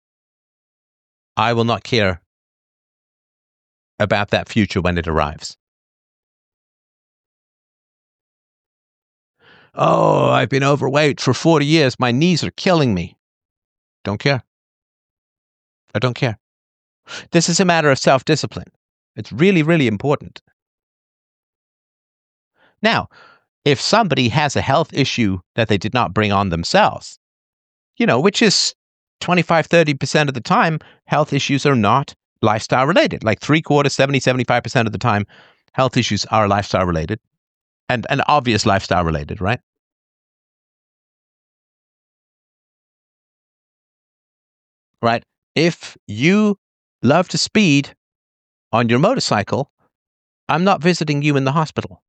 I will not care about that future when it arrives. Oh, I've been overweight for forty years. My knees are killing me. Don't care. I don't care. This is a matter of self-discipline. It's really, really important. Now, if somebody has a health issue that they did not bring on themselves, you know, which is twenty-five, thirty percent of the time, health issues are not lifestyle related. Like three quarters, seventy, seventy-five percent of the time, health issues are lifestyle related and, and obvious lifestyle related, right? Right. If you love to speed on your motorcycle, I'm not visiting you in the hospital.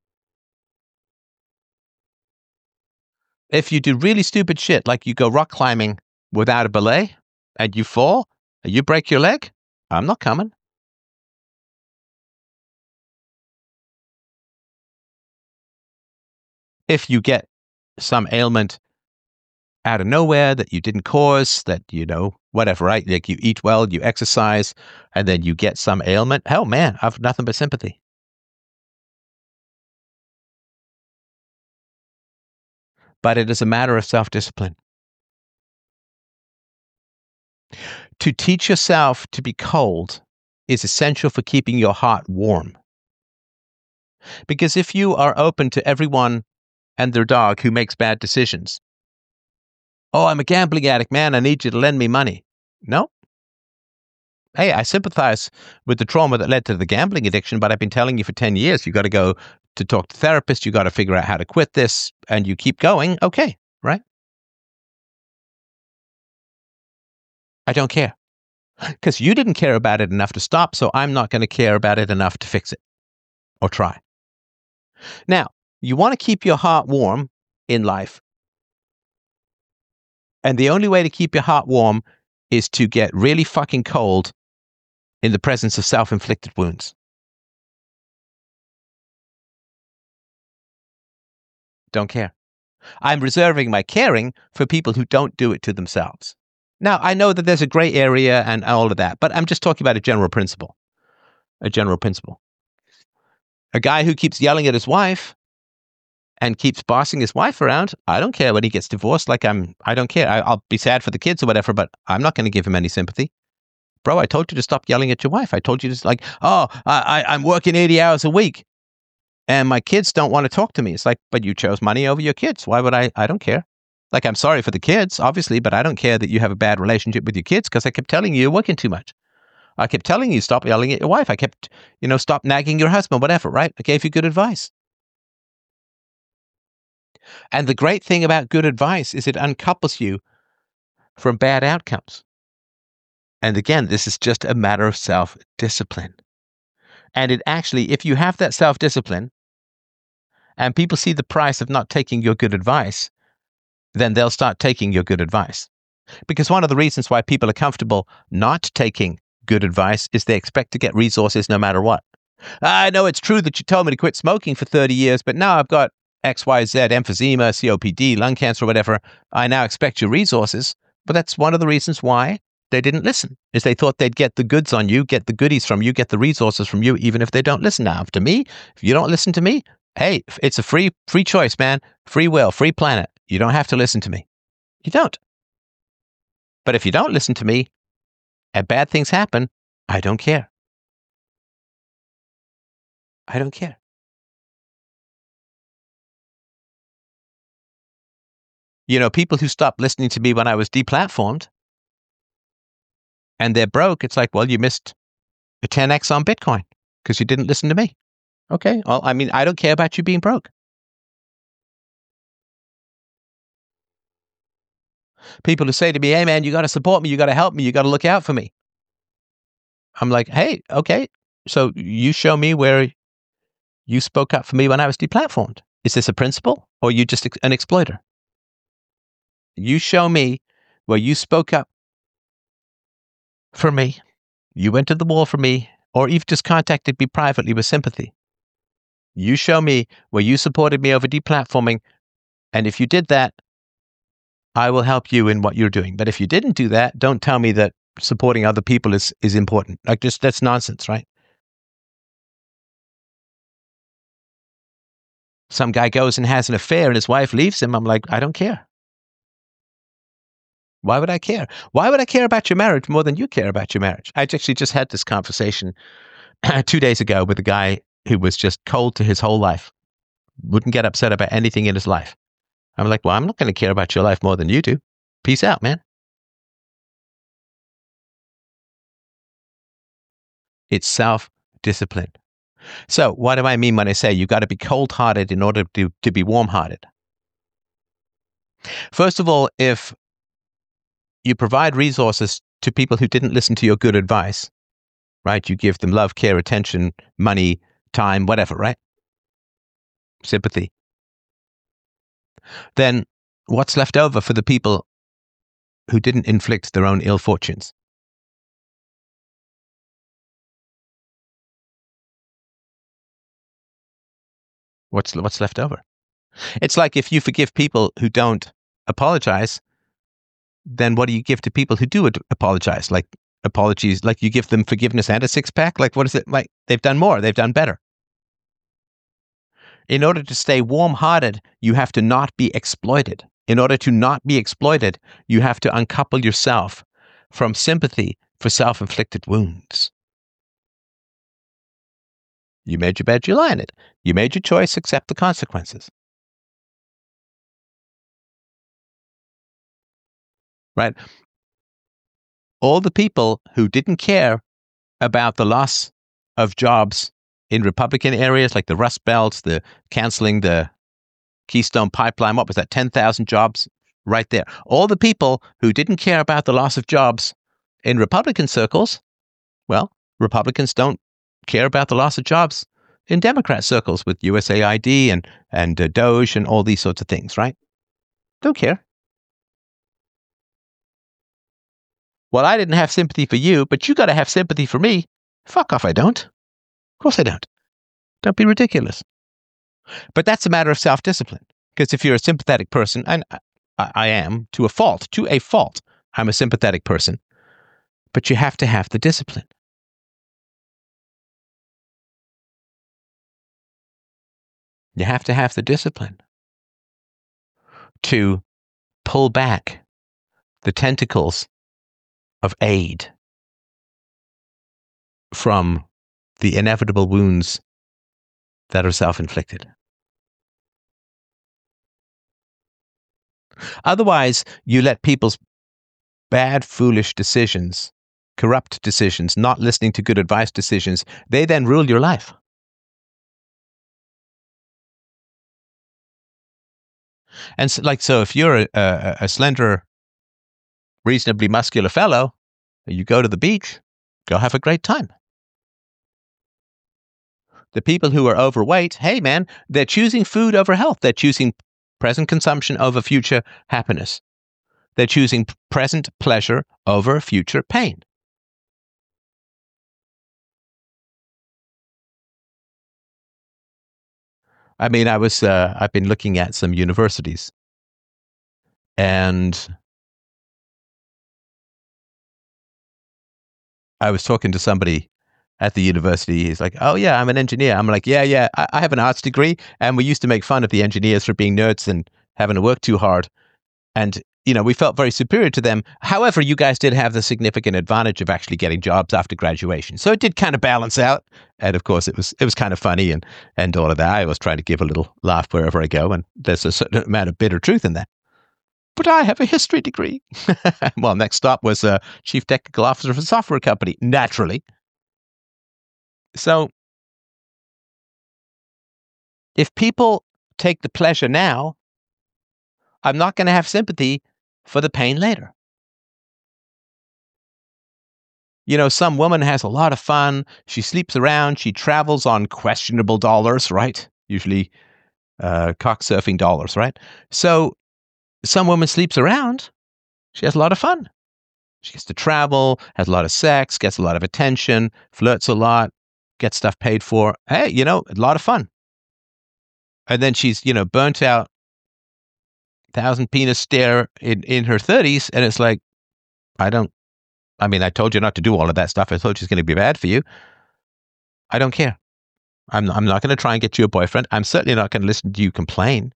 If you do really stupid shit, like you go rock climbing without a belay and you fall and you break your leg, I'm not coming. If you get some ailment out of nowhere that you didn't cause, that, you know, whatever, right? Like you eat well, you exercise, and then you get some ailment, oh man, I've nothing but sympathy. But it is a matter of self-discipline. To teach yourself to be cold is essential for keeping your heart warm. Because if you are open to everyone and their dog who makes bad decisions, oh, I'm a gambling addict, man, I need you to lend me money. No. Hey, I sympathize with the trauma that led to the gambling addiction, but I've been telling you for ten years, you got to go to talk to therapists, you got to figure out how to quit this, and you keep going, okay, right? I don't care. Because you didn't care about it enough to stop, so I'm not going to care about it enough to fix it or try. Now, you want to keep your heart warm in life. And the only way to keep your heart warm is to get really fucking cold in the presence of self-inflicted wounds. Don't care. I'm reserving my caring for people who don't do it to themselves. Now, I know that there's a gray area and all of that, but I'm just talking about a general principle. A general principle. A guy who keeps yelling at his wife and keeps bossing his wife around, I don't care when he gets divorced. Like I'm, I don't care. I, I'll be sad for the kids or whatever, but I'm not going to give him any sympathy. Bro, I told you to stop yelling at your wife. I told you to, like, oh, I, I, I'm working eighty hours a week and my kids don't want to talk to me. It's like, but you chose money over your kids. Why would I? I don't care. Like, I'm sorry for the kids, obviously, but I don't care that you have a bad relationship with your kids because I kept telling you you're working too much. I kept telling you, stop yelling at your wife. I kept, you know, stop nagging your husband, whatever, right? I gave you good advice. And the great thing about good advice is it uncouples you from bad outcomes. And again, this is just a matter of self-discipline. And it actually, if you have that self-discipline and people see the price of not taking your good advice, then they'll start taking your good advice. Because one of the reasons why people are comfortable not taking good advice is they expect to get resources no matter what. I know it's true that you told me to quit smoking for thirty years, but now I've got X, Y, Z, emphysema, C O P D, lung cancer, whatever. I now expect your resources. But that's one of the reasons why they didn't listen, is they thought they'd get the goods on you, get the goodies from you, get the resources from you, even if they don't listen. Now, to me, if you don't listen to me, hey, it's a free free choice, man. Free will, free planet. You don't have to listen to me. You don't. But if you don't listen to me and bad things happen, I don't care. I don't care. You know, people who stopped listening to me when I was deplatformed and they're broke, it's like, well, you missed a ten x on Bitcoin because you didn't listen to me. Okay. Well, I mean, I don't care about you being broke. People who say to me, hey, man, you got to support me. You got to help me. You got to look out for me. I'm like, hey, okay. So you show me where you spoke up for me when I was deplatformed. Is this a principle or are you just an exploiter? You show me where you spoke up for me. You went to the wall for me, or you've just contacted me privately with sympathy. You show me where you supported me over deplatforming. And if you did that, I will help you in what you're doing. But if you didn't do that, don't tell me that supporting other people is, is important. Like, just that's nonsense, right? Some guy goes and has an affair and his wife leaves him. I'm like, I don't care. Why would I care? Why would I care about your marriage more than you care about your marriage? I actually just had this conversation two days ago with a guy who was just cold to his whole life. Wouldn't get upset about anything in his life. I'm like, well, I'm not going to care about your life more than you do. Peace out, man. It's self-discipline. So what do I mean when I say you've got to be cold-hearted in order to, to be warm-hearted? First of all, if you provide resources to people who didn't listen to your good advice, right? You give them love, care, attention, money, time, whatever, right? Sympathy. Then what's left over for the people who didn't inflict their own ill fortunes? What's what's left over? It's like if you forgive people who don't apologize, then what do you give to people who do apologize? Like apologies, like you give them forgiveness and a six pack? Like what is it? Like they've done more, they've done better. In order to stay warm-hearted, you have to not be exploited. In order to not be exploited, you have to uncouple yourself from sympathy for self-inflicted wounds. You made your bed, you lie in it. You made your choice, accept the consequences. Right? All the people who didn't care about the loss of jobs in Republican areas like the Rust Belt, the canceling the Keystone Pipeline, what was that, ten thousand jobs right there. All the people who didn't care about the loss of jobs in Republican circles, well, Republicans don't care about the loss of jobs in Democrat circles with U S A I D and, and uh, Doge and all these sorts of things, right? Don't care. Well, I didn't have sympathy for you, but you got to have sympathy for me. Fuck off, I don't. Of course I don't. Don't be ridiculous. But that's a matter of self-discipline. Because if you're a sympathetic person, and I, I am, to a fault, to a fault, I'm a sympathetic person. But you have to have the discipline. You have to have the discipline to pull back the tentacles of aid from the inevitable wounds that are self-inflicted. Otherwise, you let people's bad, foolish decisions, corrupt decisions, not listening to good advice decisions, they then rule your life. And so, like, so if you're a, a, a slender, reasonably muscular fellow, you go to the beach, go have a great time. The people who are overweight, hey man, they're choosing food over health. They're choosing present consumption over future happiness. They're choosing present pleasure over future pain. I mean, I was, uh, I've been looking at some universities, and I was talking to somebody at the university. He's like, oh yeah, I'm an engineer. I'm like, yeah, yeah, I, I have an arts degree. And we used to make fun of the engineers for being nerds and having to work too hard. And you know, we felt very superior to them. However, you guys did have the significant advantage of actually getting jobs after graduation. So it did kind of balance out. And of course, it was it was kind of funny and, and all of that. I was trying to give a little laugh wherever I go. And there's a certain amount of bitter truth in that. But I have a history degree. Well, next stop was a chief technical officer of a software company, naturally. So if people take the pleasure now, I'm not going to have sympathy for the pain later. You know, some woman has a lot of fun. She sleeps around. She travels on questionable dollars, right? Usually uh, cock surfing dollars, right? So some woman sleeps around. She has a lot of fun. She gets to travel, has a lot of sex, gets a lot of attention, flirts a lot, gets stuff paid for. Hey, you know, a lot of fun. And then she's, you know, burnt out, thousand penis stare in, in her thirties. And it's like, I don't, I mean, I told you not to do all of that stuff. I told you it's going to be bad for you. I don't care. I'm, I'm not going to try and get you a boyfriend. I'm certainly not going to listen to you complain.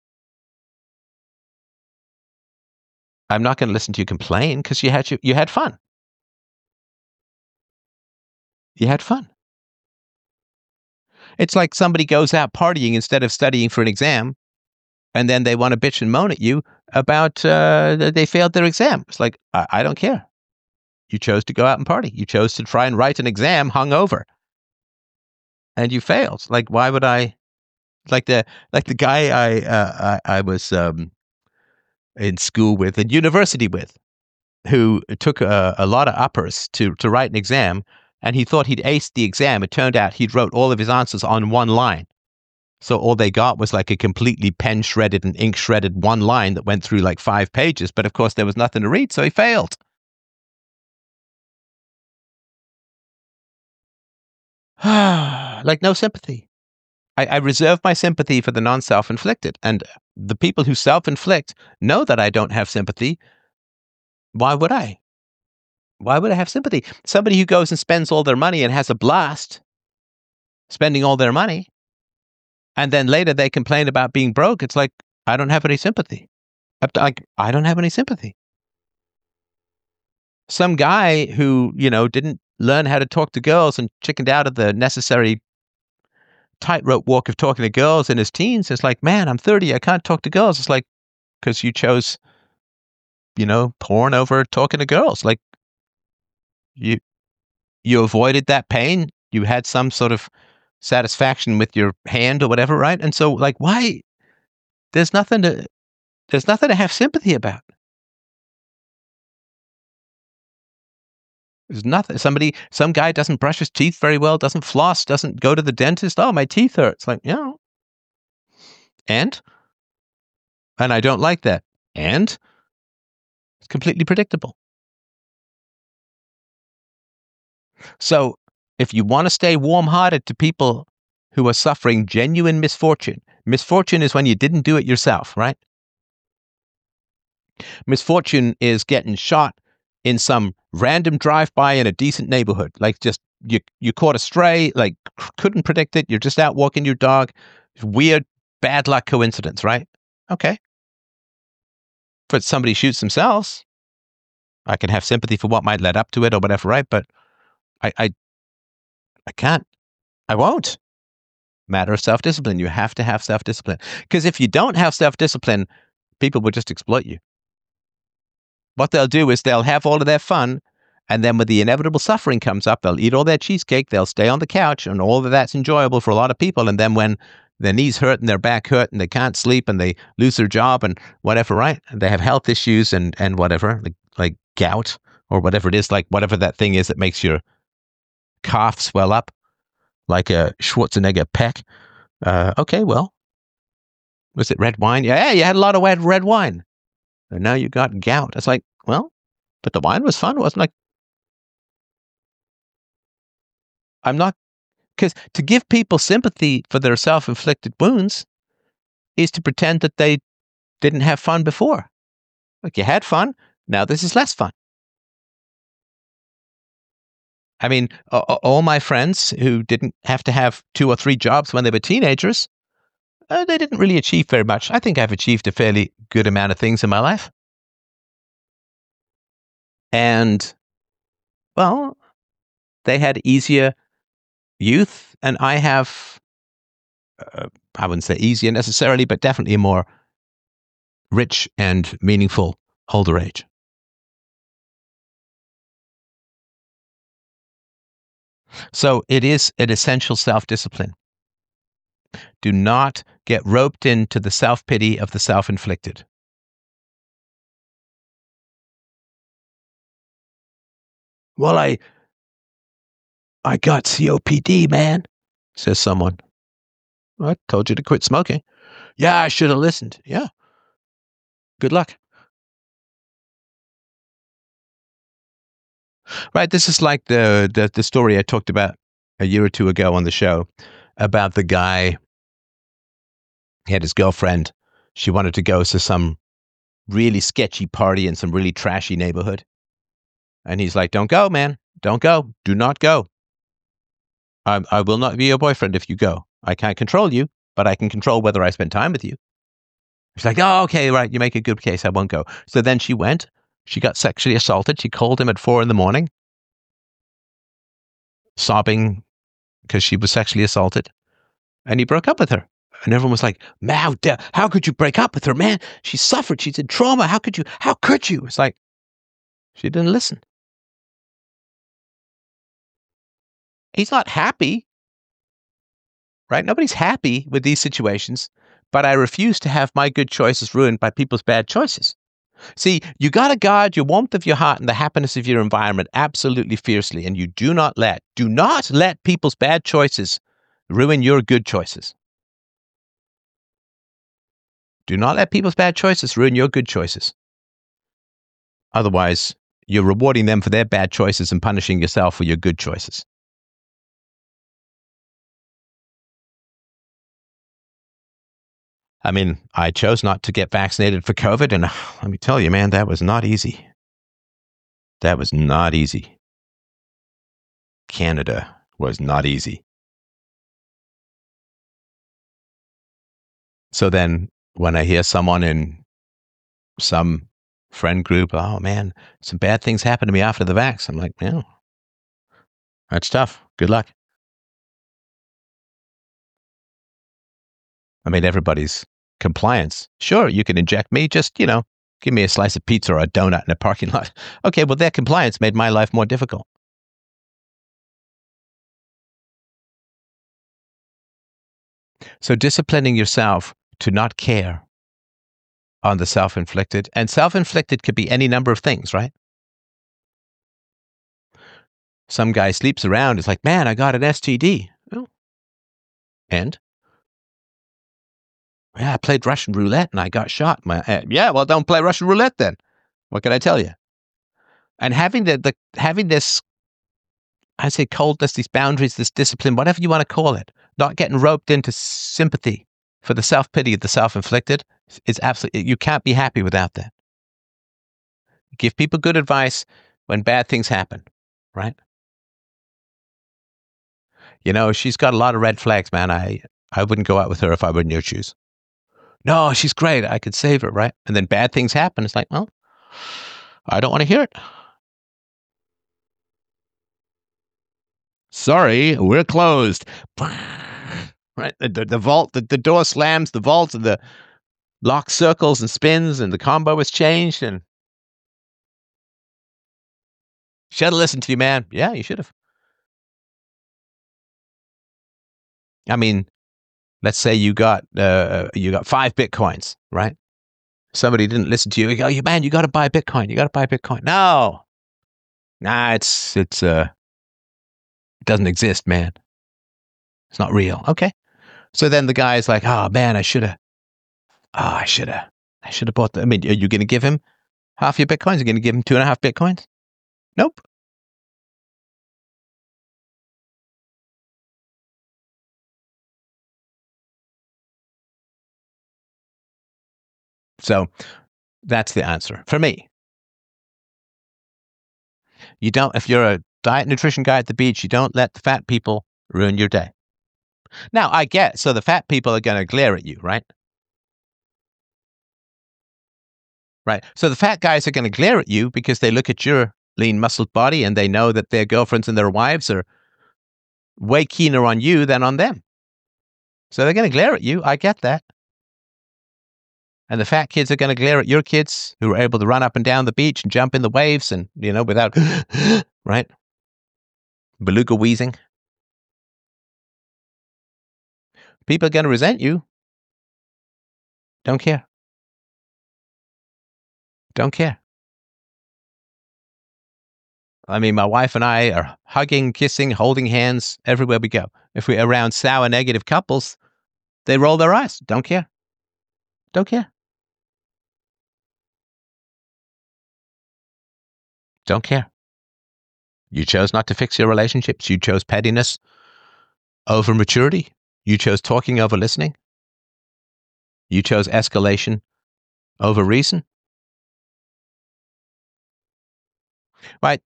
I'm not going to listen to you complain because you had you, you had fun. You had fun. It's like somebody goes out partying instead of studying for an exam, and then they want to bitch and moan at you about uh, that they failed their exam. It's like, I, I don't care. You chose to go out and party. You chose to try and write an exam hungover, and you failed. Like, why would I? Like the like the guy I uh, I, I was um, in school with, in university with, who took a, a lot of uppers to to write an exam, and he thought he'd aced the exam. It turned out he'd wrote all of his answers on one line. So all they got was like a completely pen shredded and ink shredded one line that went through like five pages. But of course, there was nothing to read, so he failed. Like, no sympathy. I, I reserve my sympathy for the non-self-inflicted. And the people who self-inflict know that I don't have sympathy. Why would I? Why would I have sympathy? Somebody who goes and spends all their money and has a blast spending all their money, and then later they complain about being broke. It's like, I don't have any sympathy. Like, I don't have any sympathy. Some guy who, you know, didn't learn how to talk to girls and chickened out of the necessary tightrope walk of talking to girls in his teens. It's like, man, I'm thirty. I can't talk to girls. It's like, because you chose, you know, porn over talking to girls. Like, you, you avoided that pain. You had some sort of satisfaction with your hand or whatever, right? And so, like, why? There's nothing to, there's nothing to have sympathy about. There's nothing. Somebody, some guy doesn't brush his teeth very well, doesn't floss, doesn't go to the dentist. Oh, my teeth hurt. It's like, you know, and, and I don't like that. And it's completely predictable. So if you want to stay warm-hearted to people who are suffering genuine misfortune, misfortune is when you didn't do it yourself, right? Misfortune is getting shot in some random drive-by in a decent neighborhood. Like, just you you caught a stray, like couldn't predict it. You're just out walking your dog. Weird bad luck coincidence, right? Okay. But somebody shoots themselves, I can have sympathy for what might lead up to it or whatever, right? But I I, I can't. I won't. Matter of self-discipline. You have to have self-discipline. Because if you don't have self-discipline, people will just exploit you. What they'll do is they'll have all of their fun, and then when the inevitable suffering comes up, they'll eat all their cheesecake, they'll stay on the couch, and all of that's enjoyable for a lot of people. And then when their knees hurt and their back hurt and they can't sleep and they lose their job and whatever, right? And they have health issues and, and whatever, like, like gout or whatever it is, like whatever that thing is that makes your cough swell up like a Schwarzenegger peck. Uh, okay, well, was it red wine? Yeah, you had a lot of red, red wine. And now you got gout. It's like, well, but the wine was fun. It wasn't like, I'm not, because to give people sympathy for their self-inflicted wounds is to pretend that they didn't have fun before. Like, you had fun. Now this is less fun. I mean, all my friends who didn't have to have two or three jobs when they were teenagers, uh, they didn't really achieve very much. I think I've achieved a fairly good amount of things in my life. And, well, they had easier youth, and I have, uh, I wouldn't say easier necessarily, but definitely a more rich and meaningful older age. So it is an essential self-discipline. Do not get roped into the self-pity of the self-inflicted. Well, I I got C O P D, man, says someone. I told you to quit smoking. Yeah, I should have listened. Yeah. Good luck. Right. This is like the, the the story I talked about a year or two ago on the show about the guy. He had his girlfriend. She wanted to go to some really sketchy party in some really trashy neighborhood. And he's like, don't go, man. Don't go. Do not go. I, I will not be your boyfriend if you go. I can't control you, but I can control whether I spend time with you. She's like, oh, okay, right. You make a good case. I won't go. So then she went. She got sexually assaulted. She called him at four in the morning, sobbing because she was sexually assaulted. And he broke up with her. And everyone was like, man, how, da- how could you break up with her, man? She suffered. She's in trauma. How could you? How could you? It's like, she didn't listen. He's not happy, right? Nobody's happy with these situations, but I refuse to have my good choices ruined by people's bad choices. See, you got to guard your warmth of your heart and the happiness of your environment absolutely fiercely, and you do not let, do not let people's bad choices ruin your good choices. Do not let people's bad choices ruin your good choices. Otherwise, you're rewarding them for their bad choices and punishing yourself for your good choices. I mean, I chose not to get vaccinated for COVID, and let me tell you, man, that was not easy. That was not easy. Canada was not easy. So then when I hear someone in some friend group, oh man, some bad things happened to me after the vax, I'm like, yeah, that's tough. Good luck. I mean, everybody's compliance. Sure, you can inject me. Just, you know, give me a slice of pizza or a donut in a parking lot. Okay, well, their compliance made my life more difficult. So disciplining yourself to not care on the self-inflicted, and self-inflicted could be any number of things, right? Some guy sleeps around. It's like, man, I got an S T D. Oh. And? Yeah, I played Russian roulette and I got shot. My, uh, yeah, well, don't play Russian roulette then. What can I tell you? And having the, the having this, I say coldness, these boundaries, this discipline, whatever you want to call it, not getting roped into sympathy for the self-pity of the self-inflicted, is absolutely, you can't be happy without that. Give people good advice when bad things happen, right? You know, she's got a lot of red flags, man. I, I wouldn't go out with her if I were in your shoes. No, she's great. I could save her, right? And then bad things happen. It's like, well, I don't want to hear it. Sorry, we're closed. Right? The, the, the vault, the, the door slams, the vault, and the lock circles and spins, and the combo is changed. And should have listened to you, man. Yeah, you should have. I mean, let's say you got uh, you got five bitcoins, right? Somebody didn't listen to you. You go, you man, you got to buy Bitcoin. You got to buy Bitcoin. No, nah, it's it's uh, it doesn't exist, man. It's not real. Okay. So then the guy's like, oh man, I should have. Oh, I should have. I should have bought the. I mean, are you going to give him half your bitcoins? Are you going to give him two and a half bitcoins? Nope. So that's the answer for me. You don't, if you're a diet nutrition guy at the beach, you don't let the fat people ruin your day. Now, I get, so the fat people are going to glare at you, right? Right. So the fat guys are going to glare at you because they look at your lean muscled body, and they know that their girlfriends and their wives are way keener on you than on them. So they're going to glare at you. I get that. And the fat kids are going to glare at your kids who are able to run up and down the beach and jump in the waves and, you know, without, right? Beluga wheezing. People are going to resent you. Don't care. Don't care. I mean, my wife and I are hugging, kissing, holding hands everywhere we go. If we're around sour, negative couples, they roll their eyes. Don't care. Don't care. Don't care. You chose not to fix your relationships. You chose pettiness over maturity. You chose talking over listening. You chose escalation over reason. Right?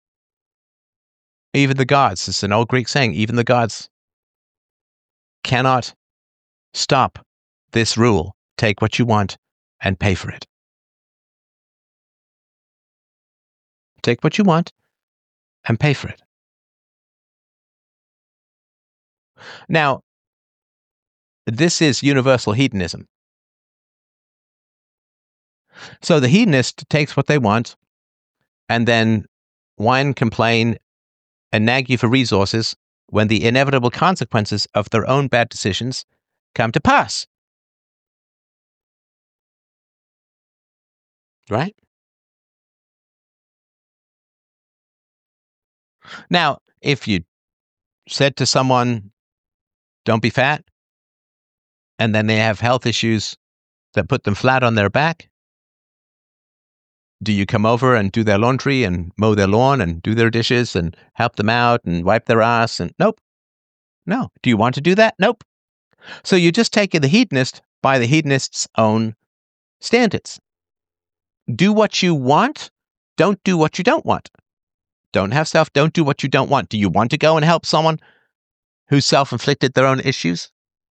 Even the gods, it's an old Greek saying, even the gods cannot stop this rule. Take what you want and pay for it. Take what you want and pay for it. Now, this is universal hedonism. So the hedonist takes what they want and then whine, complain, and nag you for resources when the inevitable consequences of their own bad decisions come to pass. Right? Now, if you said to someone, don't be fat, and then they have health issues that put them flat on their back, do you come over and do their laundry and mow their lawn and do their dishes and help them out and wipe their ass? And nope. No. Do you want to do that? Nope. So you just take the hedonist by the hedonist's own standards. Do what you want. Don't do what you don't want. Don't have self. Don't do what you don't want. Do you want to go and help someone who's self-inflicted their own issues?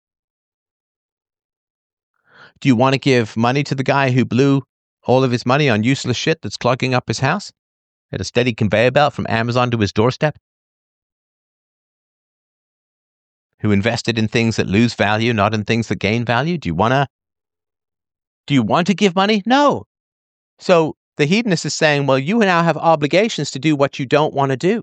Do you want to give money to the guy who blew all of his money on useless shit that's clogging up his house at a steady conveyor belt from Amazon to his doorstep? Who invested in things that lose value, not in things that gain value? Do you want to Do you want to give money? No. So the hedonist is saying, well, you now have obligations to do what you don't want to do.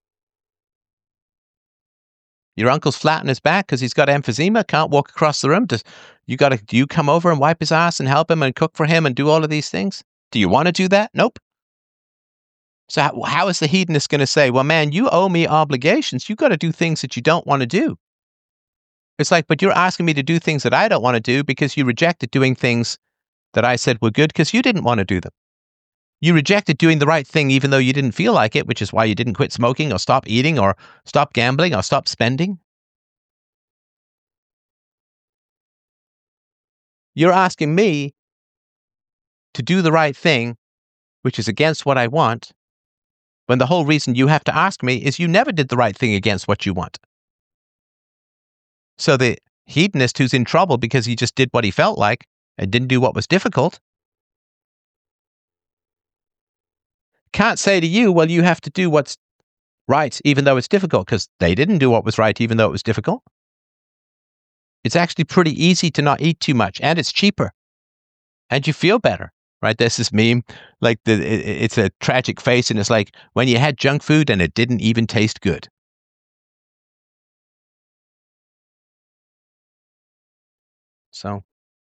Your uncle's flat on his back because he's got emphysema, can't walk across the room. Does you got to? Do you come over and wipe his ass and help him and cook for him and do all of these things? Do you want to do that? Nope. So how, how is the hedonist going to say, well, man, you owe me obligations. You got to do things that you don't want to do. It's like, but you're asking me to do things that I don't want to do because you rejected doing things that I said were good because you didn't want to do them. You rejected doing the right thing even though you didn't feel like it, which is why you didn't quit smoking or stop eating or stop gambling or stop spending. You're asking me to do the right thing, which is against what I want, when the whole reason you have to ask me is you never did the right thing against what you want. So the hedonist who's in trouble because he just did what he felt like and didn't do what was difficult can't say to you, well, you have to do what's right even though it's difficult, because they didn't do what was right even though it was difficult. It's actually pretty easy to not eat too much, and it's cheaper, and you feel better, right? There's this meme, like the, it, it's a tragic face, and it's like when you had junk food and it didn't even taste good. So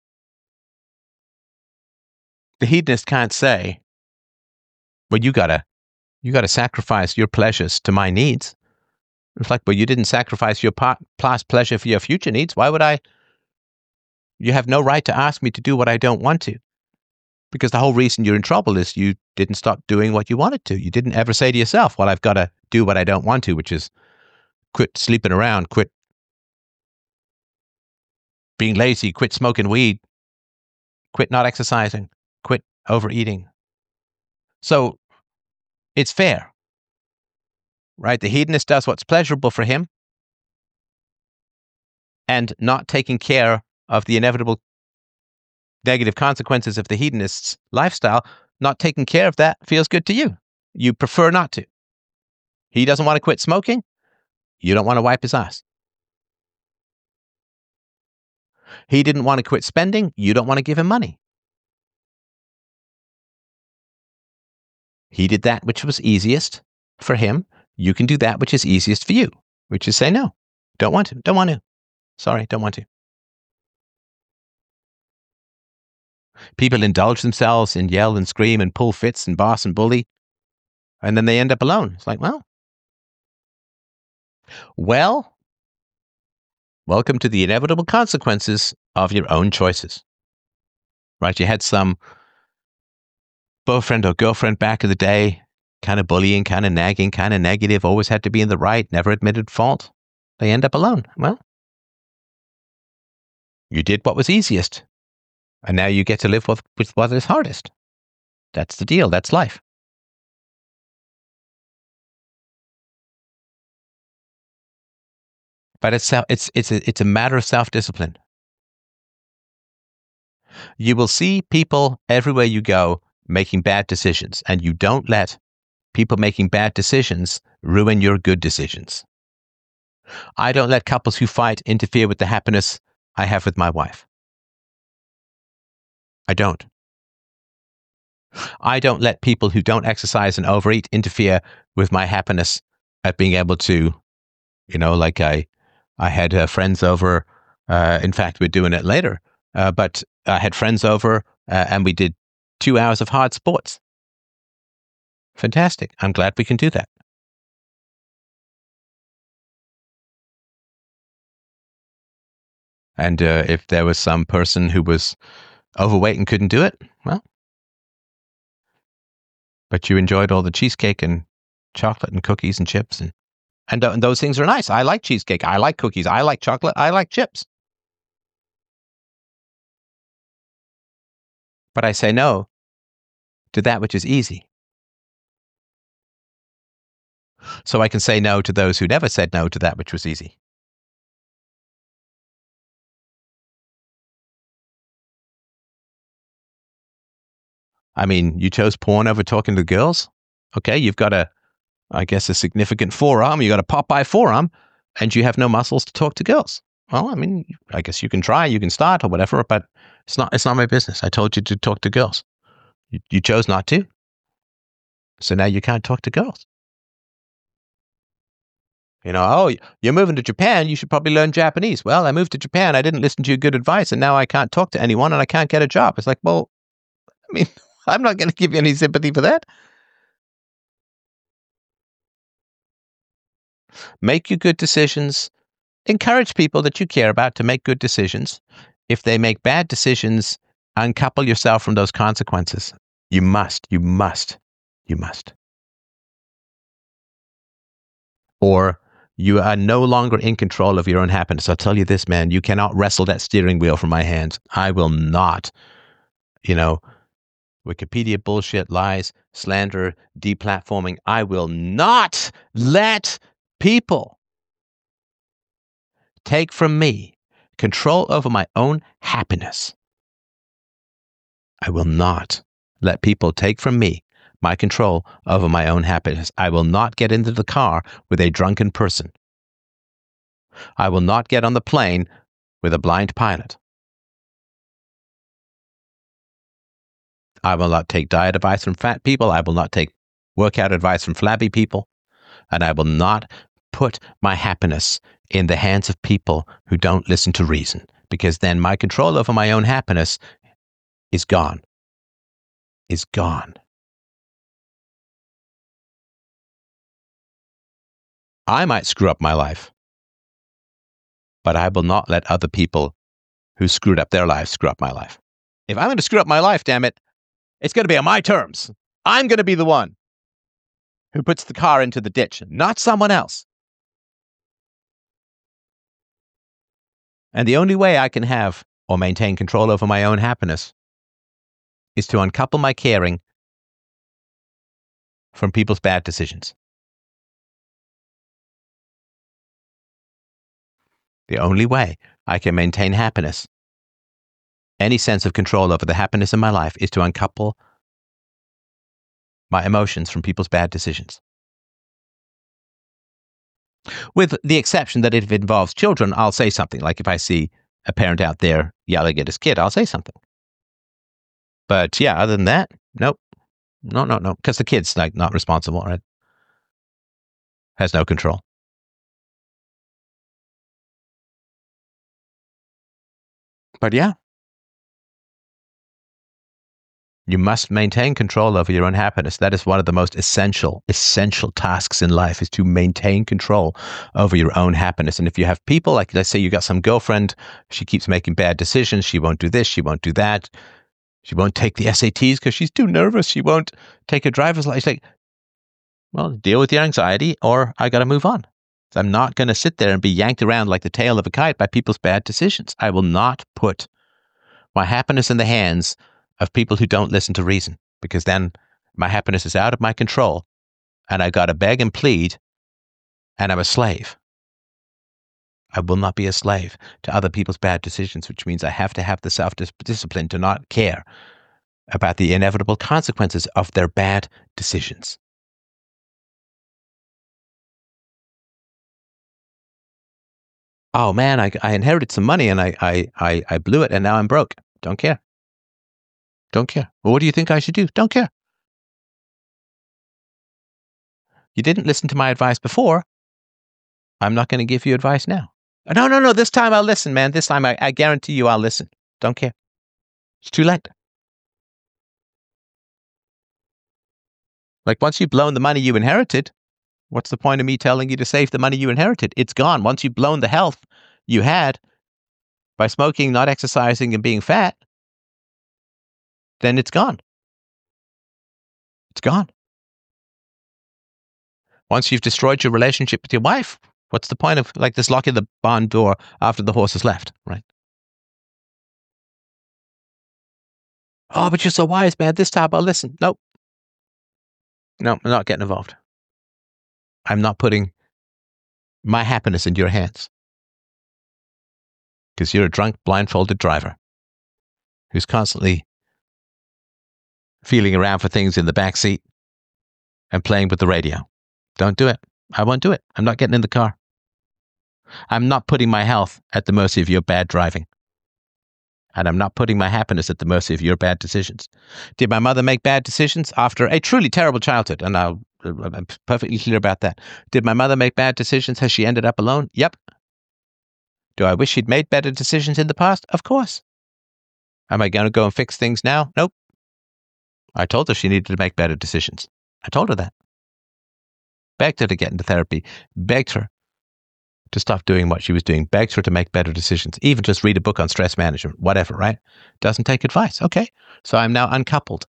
the hedonist can't say, well, you gotta, you gotta sacrifice your pleasures to my needs. It's like, well, you didn't sacrifice your past pleasure for your future needs. Why would I? You have no right to ask me to do what I don't want to. Because the whole reason you're in trouble is you didn't stop doing what you wanted to. You didn't ever say to yourself, well, I've got to do what I don't want to, which is quit sleeping around, quit being lazy, quit smoking weed, quit not exercising, quit overeating. So it's fair, right? The hedonist does what's pleasurable for him, and not taking care of the inevitable negative consequences of the hedonist's lifestyle, not taking care of that feels good to you. You prefer not to. He doesn't want to quit smoking. You don't want to wipe his ass. He didn't want to quit spending. You don't want to give him money. He did that which was easiest for him. You can do that which is easiest for you, which is say no. Don't want to. Don't want to. Sorry, don't want to. People indulge themselves and yell and scream and pull fits and boss and bully, and then they end up alone. It's like, well, well, welcome to the inevitable consequences of your own choices. Right? You had some boyfriend or girlfriend back in the day, kind of bullying, kind of nagging, kind of negative, always had to be in the right, never admitted fault. They end up alone. Well, you did what was easiest. And now you get to live with, with what is hardest. That's the deal. That's life. But it's it's it's a, it's a matter of self-discipline. You will see people everywhere you go making bad decisions, and you don't let people making bad decisions ruin your good decisions. I don't let couples who fight interfere with the happiness I have with my wife. I don't. I don't let people who don't exercise and overeat interfere with my happiness at being able to, you know, like I, I had uh, friends over. Uh, in fact, we're doing it later. Uh, but I had friends over, uh, and we did two hours of hard sports. Fantastic! I'm glad we can do that. And uh, if there was some person who was overweight and couldn't do it, well, but you enjoyed all the cheesecake and chocolate and cookies and chips, and and, uh, and those things are nice. I like cheesecake. I like cookies. I like chocolate. I like chips. But I say no to that which is easy. So I can say no to those who never said no to that which was easy. I mean, you chose porn over talking to girls. Okay, you've got a, I guess, a significant forearm. You got a Popeye forearm, and you have no muscles to talk to girls. Well, I mean, I guess you can try, you can start, or whatever. But it's not. It's not my business. I told you to talk to girls. You, you chose not to. So now you can't talk to girls. You know, oh, you're moving to Japan. You should probably learn Japanese. Well, I moved to Japan. I didn't listen to your good advice, and now I can't talk to anyone, and I can't get a job. It's like, well, I mean, I'm not going to give you any sympathy for that. Make your good decisions. Encourage people that you care about to make good decisions. If they make bad decisions, uncouple yourself from those consequences. You must, you must, you must. Or you are no longer in control of your own happiness. I'll tell you this, man, you cannot wrestle that steering wheel from my hands. I will not, you know, Wikipedia bullshit, lies, slander, deplatforming. I will not let people take from me control over my own happiness. I will not let people take from me my control over my own happiness. I will not get into the car with a drunken person. I will not get on the plane with a blind pilot. I will not take diet advice from fat people. I will not take workout advice from flabby people. And I will not put my happiness in the hands of people who don't listen to reason, because then my control over my own happiness is gone. Is gone. I might screw up my life, but I will not let other people who screwed up their lives screw up my life. If I'm going to screw up my life, damn it, it's going to be on my terms. I'm going to be the one who puts the car into the ditch, not someone else. And the only way I can have or maintain control over my own happiness is to uncouple my caring from people's bad decisions. The only way I can maintain happiness, any sense of control over the happiness in my life, is to uncouple my emotions from people's bad decisions. With the exception that if it involves children, I'll say something. Like if I see a parent out there yelling at his kid, I'll say something. But yeah, other than that, nope. No, no, no. Because the kid's like not responsible, right? Has no control. But yeah. You must maintain control over your own happiness. That is one of the most essential, essential tasks in life, is to maintain control over your own happiness. And if you have people, like let's say you got some girlfriend, she keeps making bad decisions. She won't do this. She won't do that. She won't take the S A Ts because she's too nervous. She won't take a driver's license. Like, well, deal with your anxiety or I got to move on. So I'm not going to sit there and be yanked around like the tail of a kite by people's bad decisions. I will not put my happiness in the hands of people who don't listen to reason, because then my happiness is out of my control and I got to beg and plead and I'm a slave. I will not be a slave to other people's bad decisions, which means I have to have the self-discipline to not care about the inevitable consequences of their bad decisions. Oh man, I, I inherited some money and I, I, I, I blew it and now I'm broke. Don't care. Don't care. Well, what do you think I should do? Don't care. You didn't listen to my advice before. I'm not going to give you advice now. No, no, no. This time I'll listen, man. This time I, I guarantee you I'll listen. Don't care. It's too late. Like once you've blown the money you inherited, what's the point of me telling you to save the money you inherited? It's gone. Once you've blown the health you had by smoking, not exercising, and being fat, then it's gone. It's gone. Once you've destroyed your relationship with your wife, what's the point of like this locking the barn door after the horse has left, right? Oh, but you're so wise, man. This time I'll listen. Nope. No, I'm not getting involved. I'm not putting my happiness in your hands. Because you're a drunk, blindfolded driver who's constantly feeling around for things in the back seat and playing with the radio. Don't do it. I won't do it. I'm not getting in the car. I'm not putting my health at the mercy of your bad driving. And I'm not putting my happiness at the mercy of your bad decisions. Did my mother make bad decisions after a truly terrible childhood? And I'll, I'm perfectly clear about that. Did my mother make bad decisions? Has she ended up alone? Yep. Do I wish she'd made better decisions in the past? Of course. Am I going to go and fix things now? Nope. I told her she needed to make better decisions. I told her that. Begged her to get into therapy. Begged her to stop doing what she was doing. Begged her to make better decisions. Even just read a book on stress management. Whatever, right? Doesn't take advice. Okay. So I'm now uncoupled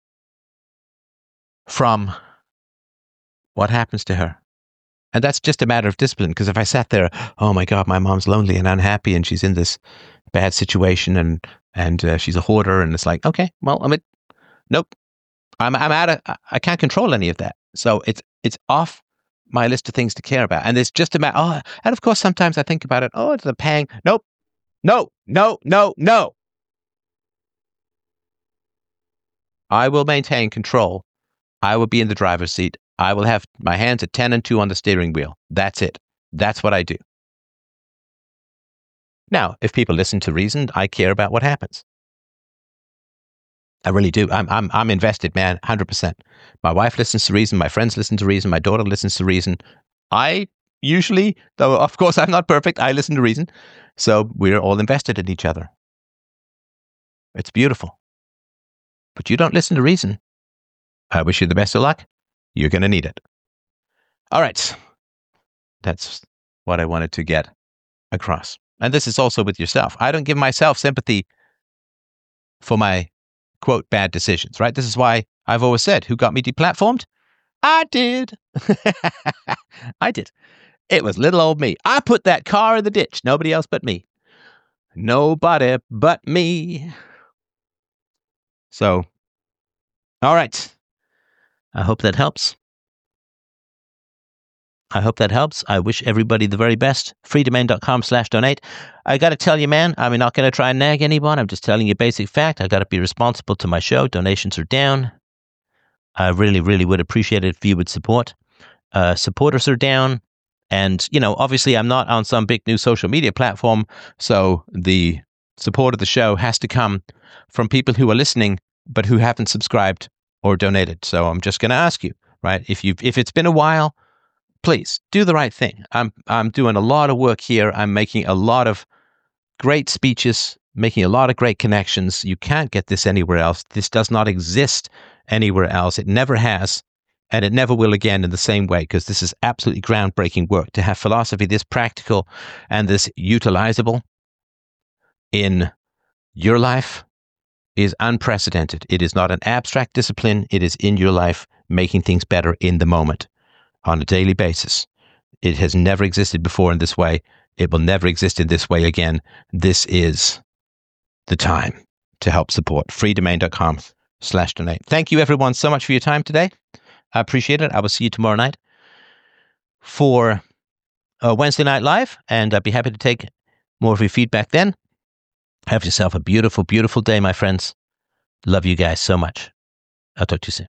from what happens to her. And that's just a matter of discipline. Because if I sat there, oh my God, my mom's lonely and unhappy and she's in this bad situation and and uh, she's a hoarder, and it's like, okay, well, I mean, nope. I'm I'm out of, I can't control any of that. So it's it's off my list of things to care about. And it's just a matter, oh, and of course, sometimes I think about it, oh, it's a pang. Nope. No, no, no, no. I will maintain control. I will be in the driver's seat. I will have my hands at ten and two on the steering wheel. That's it. That's what I do. Now, if people listen to reason, I care about what happens. I really do. I'm I'm I'm invested, man, one hundred percent. My wife listens to reason. My friends listen to reason. My daughter listens to reason. I usually, though of course I'm not perfect, I listen to reason. So we're all invested in each other. It's beautiful. But you don't listen to reason. I wish you the best of luck. You're going to need it. All right. That's what I wanted to get across. And this is also with yourself. I don't give myself sympathy for my, quote, bad decisions, right? This is why I've always said, who got me deplatformed? I did. I did. It was little old me. I put that car in the ditch. Nobody else but me. Nobody but me. So, all right. I hope that helps. I hope that helps. I wish everybody the very best. freedomain.com slash donate. I got to tell you, man, I'm not going to try and nag anyone. I'm just telling you a basic fact. I got to be responsible to my show. Donations are down. I really, really would appreciate it if you would support. Uh, supporters are down. And, you know, obviously I'm not on some big new social media platform. So the support of the show has to come from people who are listening, but who haven't subscribed or donated. So I'm just going to ask you, right? If you've, if it's been a while, please do the right thing. I'm, I'm doing a lot of work here. I'm making a lot of great speeches, making a lot of great connections. You can't get this anywhere else. This does not exist anywhere else. It never has. And it never will again in the same way, because this is absolutely groundbreaking work. To have philosophy this practical and this utilizable in your life is unprecedented. It is not an abstract discipline. It is in your life, making things better in the moment on a daily basis. It has never existed before in this way. It will never exist in this way again. This is the time to help support. freedomain.com slash donate. Thank you everyone so much for your time today. I appreciate it. I will see you tomorrow night for uh, Wednesday Night Live, and I'd be happy to take more of your feedback then. Have yourself a beautiful, beautiful day, my friends. Love you guys so much. I'll talk to you soon.